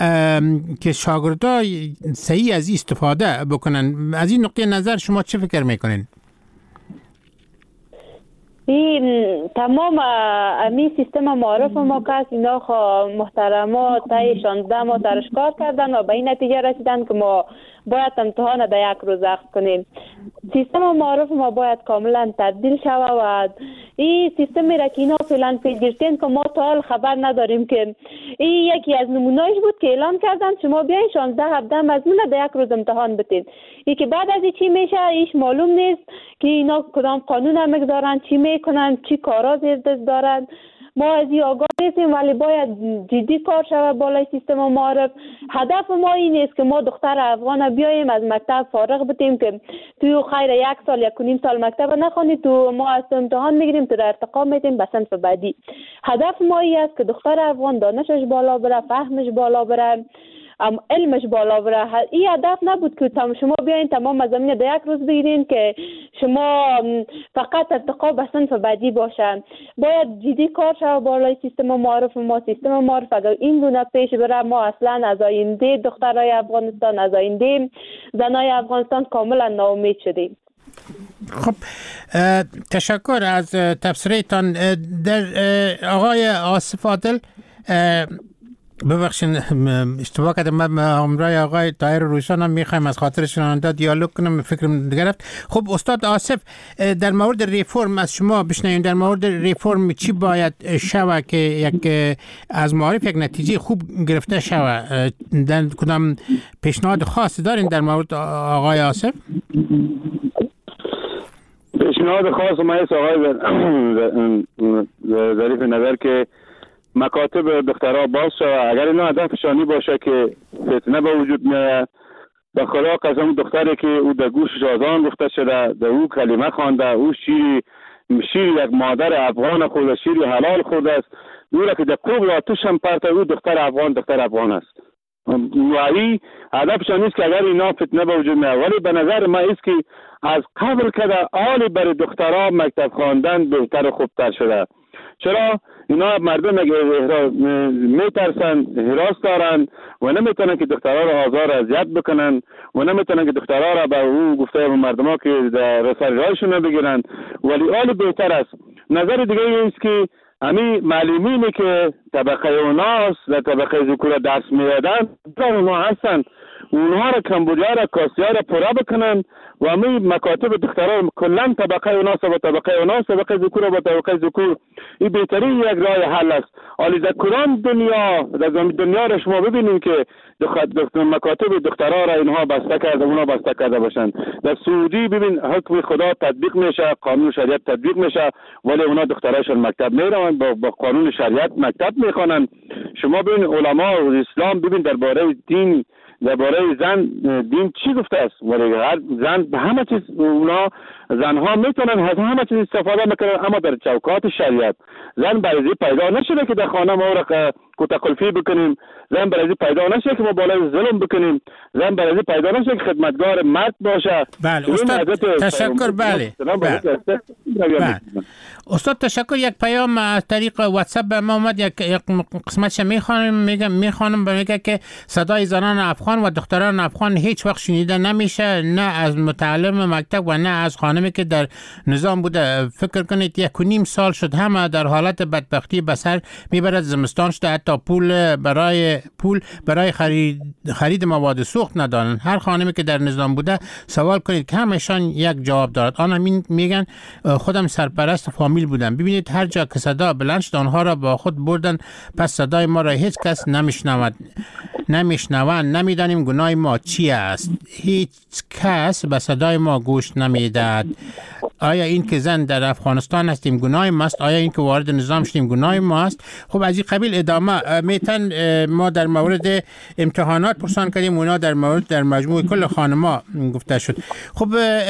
که شاگردا صحیح از استفاده بکنن. از این نقطه نظر شما چه فکر میکنین؟ این تمام امی سیستم معارف ما که اینا محترما تا شانزده ما درش کار کردن و به این نتیجه رسیدن که ما باید امتحان در یک روز عقد کنیم. سیستم معارف ما باید کاملا تبدیل شود و این سیستمی را که اینا فعلا پیش گرفتن که ما تا حال خبر نداریم که این یکی از نمونه‌اش بود که اعلان کردن شما بیاین شانزده هفده مضمون در یک روز امتحان بتین. این که بعد از این چی میشه ایش معلوم نیست که اینا کدام قانون هم میگذارن، چی میکنن، چی کارا زیر دست دارن. ما از این آگاه نیستیم ولی باید جدی کار شود بالای سیستم معارف. هدف ما این است که ما دختر افغان بیاییم از مکتب فارغ بتیم که تو خیر یک سال یک و نیم سال مکتب نخوانی تو ما از امتحان میگیریم تو را ارتقا میدیم به صنف بعدی. هدف ما این است که دختر افغان دانشش بالا بره، فهمش بالا بره، ام علمش بالا بره. این هدف نبود که شما بیاین تمام مضامین در یک روز بگیرین که شما فقط ارتقا به صنف بعدی باشه. باید جدی کار شود بالای سیستم معارف ما. سیستم معارف اگر این گونه پیش بره ما اصلا از آینده دخترای افغانستان، از آینده زنای افغانستان کاملا ناامید شدیم. خب تشکر از تبصره‌تان. در آقای آصف عادل، ببخشید اشتباه کردم، من همراه آقای طاهر روشان هم میخوایم از خاطر شنونده دیالوگ کنم، فکرم گرفت. خب استاد آصف، در مورد ریفرم از شما بشنویم. در مورد ریفرم چی باید شود که یک از معارف یک نتیجه خوب گرفته شود؟ در کدام پیشنهاد خاصی دارین در مورد آقای آصف؟ پیشنهاد خاص ما است آقای ظریف نظر که مکاتب دخترها باز شود. اگر اینا هدفشانی باشه که فتنه به وجود میاد، به خدا قسم دختری که او در گوشش آذان گفته شده، در او کلمه خوانده، او شیر شیر یک مادر افغان خود، شیر حلال خود است، دوره که در قبل آتش هم پرت، او دختر افغان دختر افغان است. و این هدفشان نیست که اگر اینا فتنه به وجود میاد. ولی به نظر ما است که از قبل که در حال برای دخترها مکتب خواندن بهتر و خوبتر شده. چرا؟ اینا مردم میترسن، حراس دارن و نمیتونن که دخترها را آزار اذیت بکنن و نمیتونن که دخترها را به او گفته مردم ها که در رساله‌هایشون نبگیرن. ولی حال بهتر است. نظر دیگه است که همین معلمینی که طبقه اوناست و طبقه ذکور دست میادن اونها هستن، اونها را کمبودیا را کاسیا را پورا بکنن و همین مکاتب دختران کلا طبقه اوناست و طبقه اوناست، طبقه ذکور و طبقه ذکور. این بهترین یک راه حل است. حالی در کدام دنیا در دنیا را شما ببینیم که دختر مکاتب دخترها را اینها بسته کرده، اونها بسته کرده باشند. در سعودی ببین حکم خدا تطبیق میشه، قانون شریعت تطبیق میشه، ولی اونا دختراشون مکتب میرن، با, با قانون شریعت مکتب میخوانن. شما ببین علما اسلام ببین درباره دین، درباره زن دین چی گفته است؟ ولی هر زن به همه چیز اونا زنها میتونن از همه چیز استفاده میکنن، اما در چوکات شریعت. زن برای پیدا نشده که در خانه ما را کتاکلفی بکنیم، زن برای پیدا نشده که ما بالای ظلم بکنیم، زن برای پیدا نشده که خدمتگار مرد باشه. بله استاد تشکر. بله بله استاد تشکر. یک پیام از طریق واتساپ به ما اومد، یک قسمتش میخوانم. میگم میخوانم به میگه که صدای زنان افغان و دختران افغان هیچ وقت شنیده نمیشه، نه از متعلم مکتب و نه از خانمی که در نظام بوده. فکر کنید یک و نیم سال شد همه در حالت بدبختی به سر میبرد. زمستان شده، حتی پول برای پول برای خرید خرید مواد سوخت ندارن. هر خانمی که در نظام بوده سوال کنید که همشان یک جواب دارد. آنها میگن خودم سرپرست فامیل بودم. ببینید هر جا که صدا بلند شد آنها را با خود بردن، پس صدای ما را هیچ کس نمیشنود نمیشنوند. نمیدانیم گناه ما چی است. هیچ کس به صدای ما گوش نمیدهد. آیا این که زن در افغانستان هستیم گناه ماست؟ آیا این که وارد نظام شدیم گناه ماست؟ خب از این قبیل ادامه میتن. ما در مورد امتحانات پرسان کردیم، اونا در مورد در مجموع کل خانما گفته شد. خب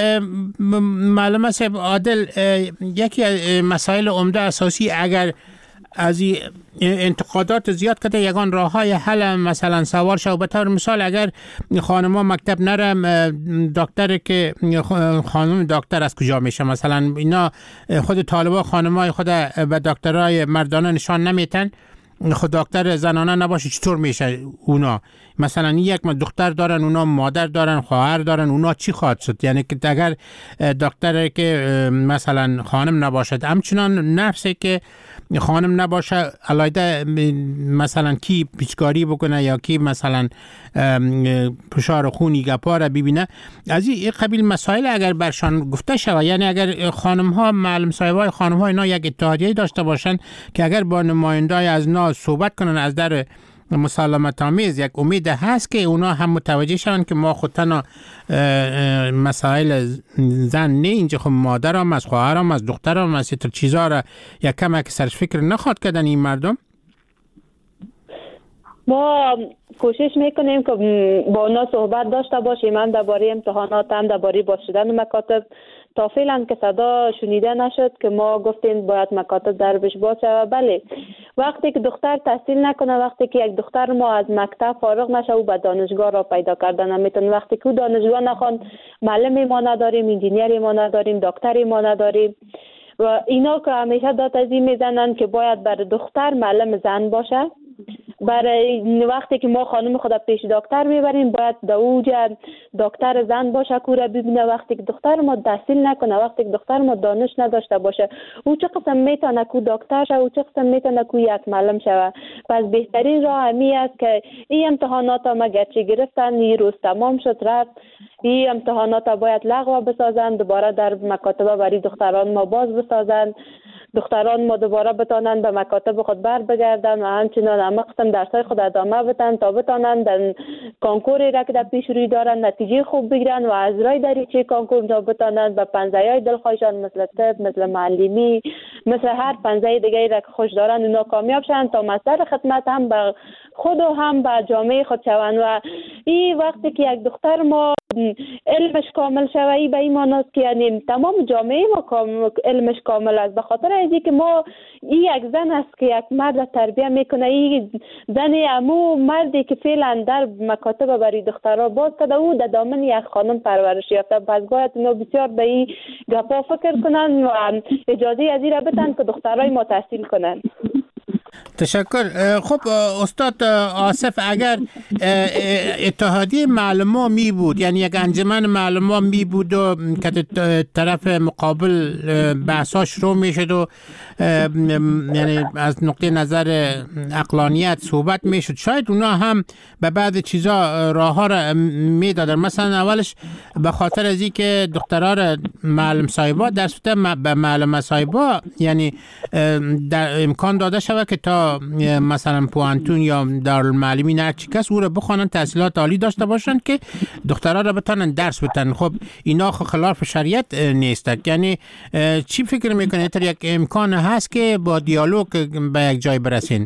معلومه صاحب عادل، یکی از مسائل عمده اساسی اگر از این انتقادات زیاد کده یگان راه های حل مثلا سوار شو. به طور مثال اگر خانما مکتب نرم، دکتر که خانم دکتر از کجا میشه؟ مثلا اینا خود طالبا خانمای خود به دکترای مردانه نشان نمیتن. خود دکتر زنانه نباشه چطور میشه اونا؟ مثلا یک دختر دارن، اونا مادر دارن، خواهر دارن، اونا چی خواهد شد؟ یعنی که اگر دکتر که مثلا خانم نباشد، همچنان نفسه که خانم نباشه علیده مثلا کی پیچکاری بکنه یا کی مثلا فشار خونی گپا را ببینه، از این قبیل مسائل اگر برشان گفته شود، یعنی اگر خانم ها معلم صاحبای خانم ها اینا یک اتحادیه داشته باشن که اگر با نمایندای از نا صحبت کنن از در مسالمت آمیز، یک امید هست که اونا هم متوجه شون که ما خود تنها مسائل زن نه، اینجا خب مادرم از خواهرم از دخترم از این چیزا را یک کمک سرش فکر نخواد کردن این مردم. ما کوشش میکنیم که با اونا صحبت داشته باشیم، هم درباره امتحانات، هم درباره باز شدن مکاتب. تا فعلا که صدا شنیده نشد که ما گفتیم باید مکاتب دربش باشه. و بله، وقتی که دختر تحصیل نکنه، وقتی که یک دختر ما از مکتب فارغ نشه، او به دانشگاه را پیدا کردن نمیتونه. وقتی که او دانشگاه نخوان، معلمی ما نداریم، انجینیری ما نداریم، دکتری ما نداریم. و اینا که همیشه داد از این میزنن که باید برای دختر معلم زن باشه. برای وقتی که ما خانم خود پیش دکتر میبریم، باید دوجه دکتر زن باشه که را ببینه. وقتی که دختر ما تحصیل نکنه، وقتی که دختر ما دانش نداشته باشه، او چه قسم میتونه که دکتر شه، او چه قسم میتونه که یک معلم شه. پس بهترین راه همی است که این امتحانات ها ما گرچه گرفتن، این روز تمام شد رفت، این امتحانات ها باید لغو بسازن، دوباره در مکاتب برای دختران ما باز بسازن، دختران ما دوباره بتانند به مکاتب خود بر بگردن و همچنان همه قسم درسای خود ادامه بدن تا بتانند در کنکوری را که در پیش روی دارن نتیجه خوب بگیرن و از رای دریچه کنکور تا بتانند به پنزه‌های دلخواهشان مثل طب، مثل معلمی، مثل هر پنزه دیگه را که خوش دارن اونا کامیاب شن تا مصدر خدمت هم به خود و هم به جامعه خود شوند. و این وقتی که یک دختر ما علمش کامل شوی به این معناست که یعنی تمام جامعه ما علمش کامل است. به خاطر اینکه که ما این یک زن است که یک مرد تربیه میکنه، این زن امو مردی که فعلا در مکاتب برای دخترها باز کرده، او در دامن یک خانم پرورش یافته. پس باید اینا بسیار به این گپا فکر کنن و اجازه از این را بدن که دخترای ما تحصیل کنن. تشکر. خب استاد آصف، اگر اتحادیه معلما می بود، یعنی یک انجمن معلما می بود و که طرف مقابل بحثاش رو می شد و یعنی از نقطه نظر عقلانیت صحبت می شد، شاید اونا هم به بعض چیزا راه ها را می دادن. مثلا اولش به خاطر از این که دخترها را معلم صاحبا درس بده، به معلم صاحبا یعنی در امکان داده شود که تا مثلا پوانتون یا دارالمعلمین هر چی کس او را بخوانن، تحصیلات عالی داشته باشند که دخترها را بتانن درس بدن. خب اینا خلاف شریعت نیست. یعنی چی فکر میکنید تا یک امکان هست که با دیالوگ به یک جای برسین؟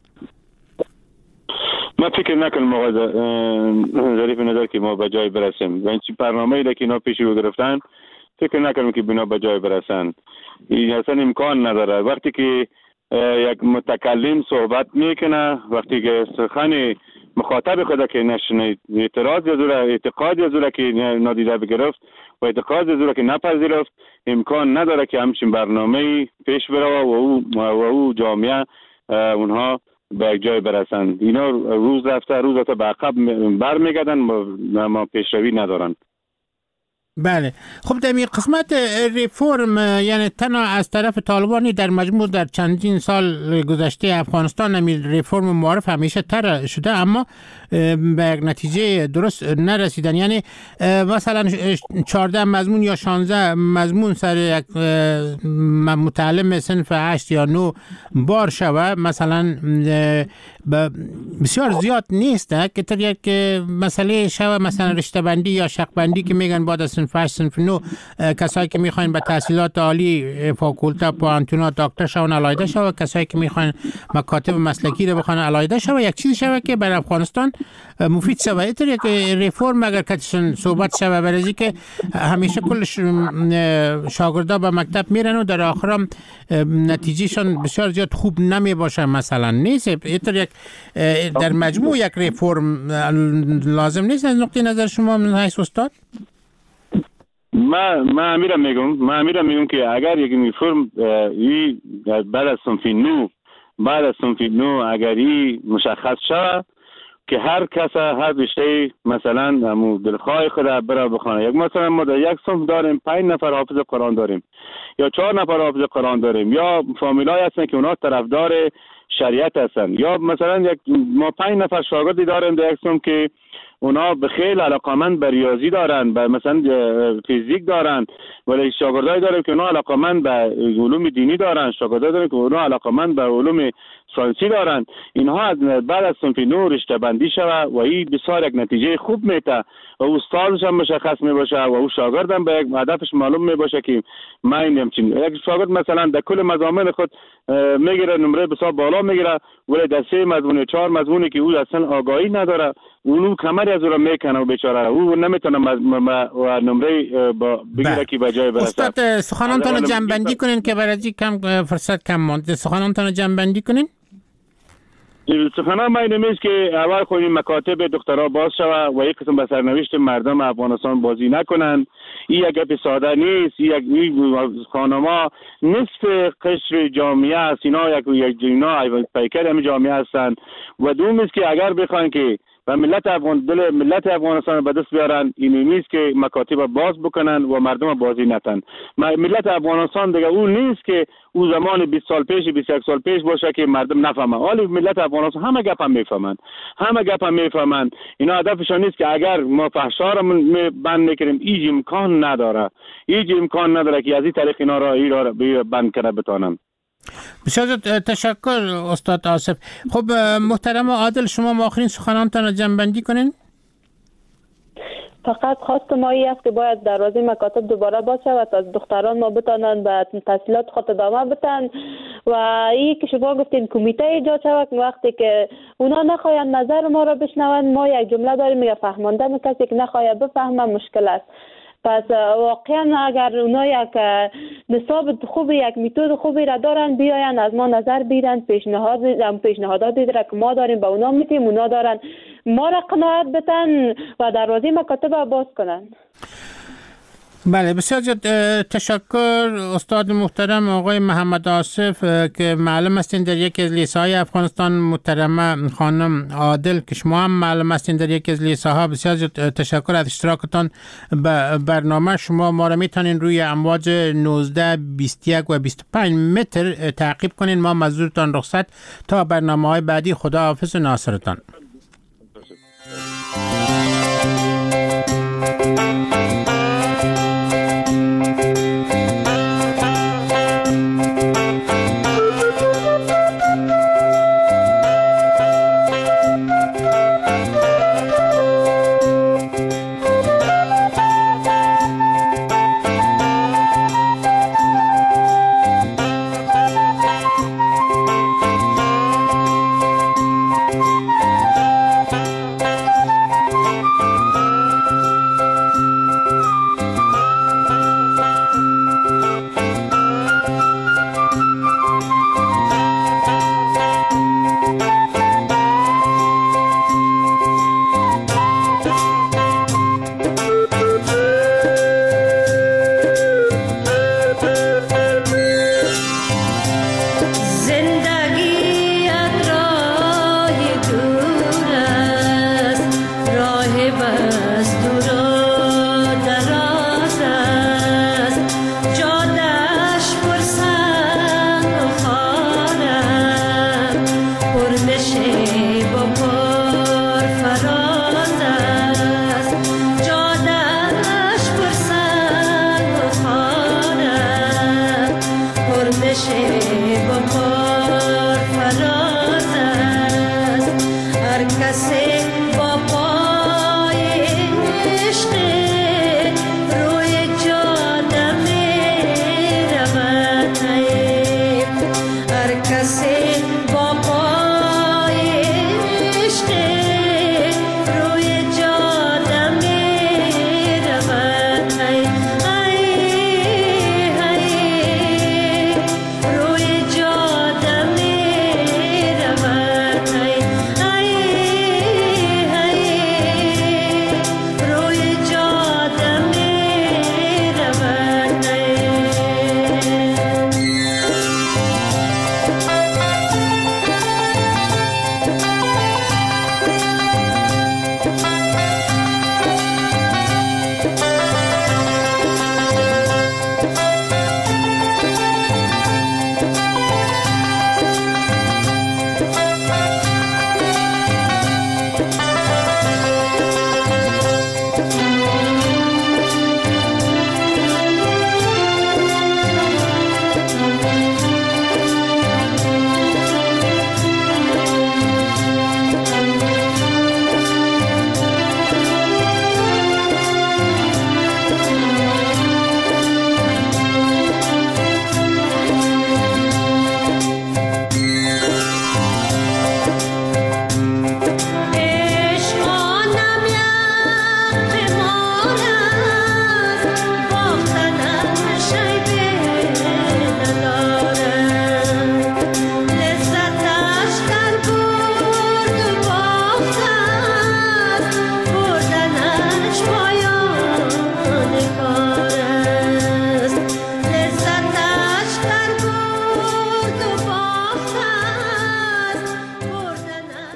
ما فکر نکنم موقع ظریف نظر که ما به جای برسیم و این چی برنامه‌ای را که اینا پیش رو گرفتن فکر نکنم که بنا به جای برسن. این اصلا امکان نداره. وقتی که یک متکلم صحبت میکنه، وقتی که سخن مخاطب خود که نشنید، اعتراض یا زوره، اعتقاد یا زوره که نادیده بگرفت و اعتقاد یا زوره که نپذیرفت، امکان نداره که همچین برنامه پیش بره و او, و او جامعه اونها به جای برسند. اینا روز رفته روز رفته به عقب برمیگردن و ما پیشروی ندارن. بله. خب در این قسمت ریفورم، یعنی تنها از طرف طالبانی در مجموع در چندین سال گذشته افغانستان همین ریفورم معارف همیشه تر شده اما به یک نتیجه درست نرسیدن. یعنی مثلا چهارده مضمون یا شانزده مضمون سر یک متعلم صنف هشت یا نه بار شوه مثلا بسیار زیاد نیست که تر یک مسئله شوه، مثلا رشته بندی یا شق بندی که میگن بعد از صنف هشت صنف نه کسایی که میخواین به تحصیلات عالی فاکولته پوانتونا دکتر شون علایده شوه، کسایی که میخواین مکاتب مسلکی رو بخوان علایده شوه. یک چیزی شوه که برای افغانستان مفید شوه. اینطور یک ریفورم اگر کتشن صحبت شوه برای که همیشه کل شاگردا به مکتب میرن و در آخرام نتیجهشان بسیار زیاد خوب نمی باشه مثلا نیست. اینطور یک در مجموع یک ریفورم لازم نیست از نقطه نظر شما من حیث استاد؟ ما ما امیرم میگم ما امیرم میگم که اگر یک ریفورم بعد از صنف نو بعد از صنف نو اگری مشخص شود که هر کس هر رشته مثلا همو دلخواه خود برای بخونه. یک مثلا ما در یک صنف داریم پنج نفر حافظ قرآن داریم یا چهار نفر حافظ قرآن داریم، یا فامیلای هستن که اونا طرفدار شریعت هستن، یا مثلا یک ما پنج نفر شاگردی داریم در یک صنف که اونا به خیلی علاقمند به ریاضی دارن، به مثلا فیزیک دارن، ولی شاگردای داریم که اونا علاقمند به علوم دینی دارن، شاگردای داریم که اونا علاقمند به علوم ساینسی دارن. اینها بعد از صنف نو رشته بندی شود و این بسیار یک نتیجه خوب میده و استادش هم مشخص میباشه و او شاگرد هم به یک هدفش معلوم میباشه که من همچین یک شاگرد مثلا در کل مضامین خود میگیره نمره بسیار بالا میگیره، ولی در سه مضمون چهار مضمونی که او اصلا آگاهی نداره اونو کمری از اون میکنه و بیچاره او نمیتونه و نمره بگیره که به جای برسه. استاد سخنانتون جنبندی کنین که برای کم فرصت کم مونده، سخنانتون جنبندی کنین. سخنان ما اینه میست که اول خود این مکاتب دکترا باز شود و یک قسم به سرنوشت مردم افغانستان بازی نکنن. این یک گپ ساده نیست، یک خانما نصف قشر جامعه است، اینا یک اینا پیکر همه جامعه هستند و دوم است که اگر بخواین که و ملت افغان دل ملت افغانستان به دست بیارن، این نیست که مکاتب باز بکنن و مردم بازی نتن. ملت افغانستان دیگه اون نیست که او زمان بیست سال پیش بیست و یک سال پیش باشه که مردم نفهمن. حالی ملت افغانستان همه گپ هم میفهمن، همه گپ هم میفهمن. اینا هدفشون نیست که اگر ما فحشا را بند میکنیم هیچ امکان نداره، هیچ امکان نداره که از این طریق اینا را ای را بند کنه بتونن. بسیار تشکر استاد آصف. خب محترم عادل شما آخرین سخنانتان را جمع‌بندی کنین. فقط خواست ما ای است که باید دروازه مکاتب دوباره باز شود تا دختران ما بتانند به تحصیلات خود ادامه بدن و این که شما گفتین کمیته ایجاد شود وقتی که اونا نخواهند نظر ما را بشنوند، ما یک جمله داریم میگه فهماندن کسی که نخواهد بفهمه مشکل است. پس واقعا اگر اونا یک نصاب خوبی یک متد خوبی را دارن بیاین از ما نظر بیرن، پیشنهاد پیشنهاداتی را که ما داریم به اونا میتیم، اونا دارن ما را قناعت بدن و دروازه مکاتب باز کنن. بله بسیار تشکر استاد محترم آقای محمد آصف که معلم هستین در یکی از لیسه‌های افغانستان، محترم خانم عادل که شما هم معلم هستین در یکی از لیسه‌ها. بسیار تشکر از اشتراکتان به برنامه. شما ما را میتونین روی امواج نوزده، بیست و یک و بیست و پنج متر تعقیب کنین. ما مزدورتان رخصت تا برنامه‌های بعدی. خدا حافظ و ناصرتان. با پای عشق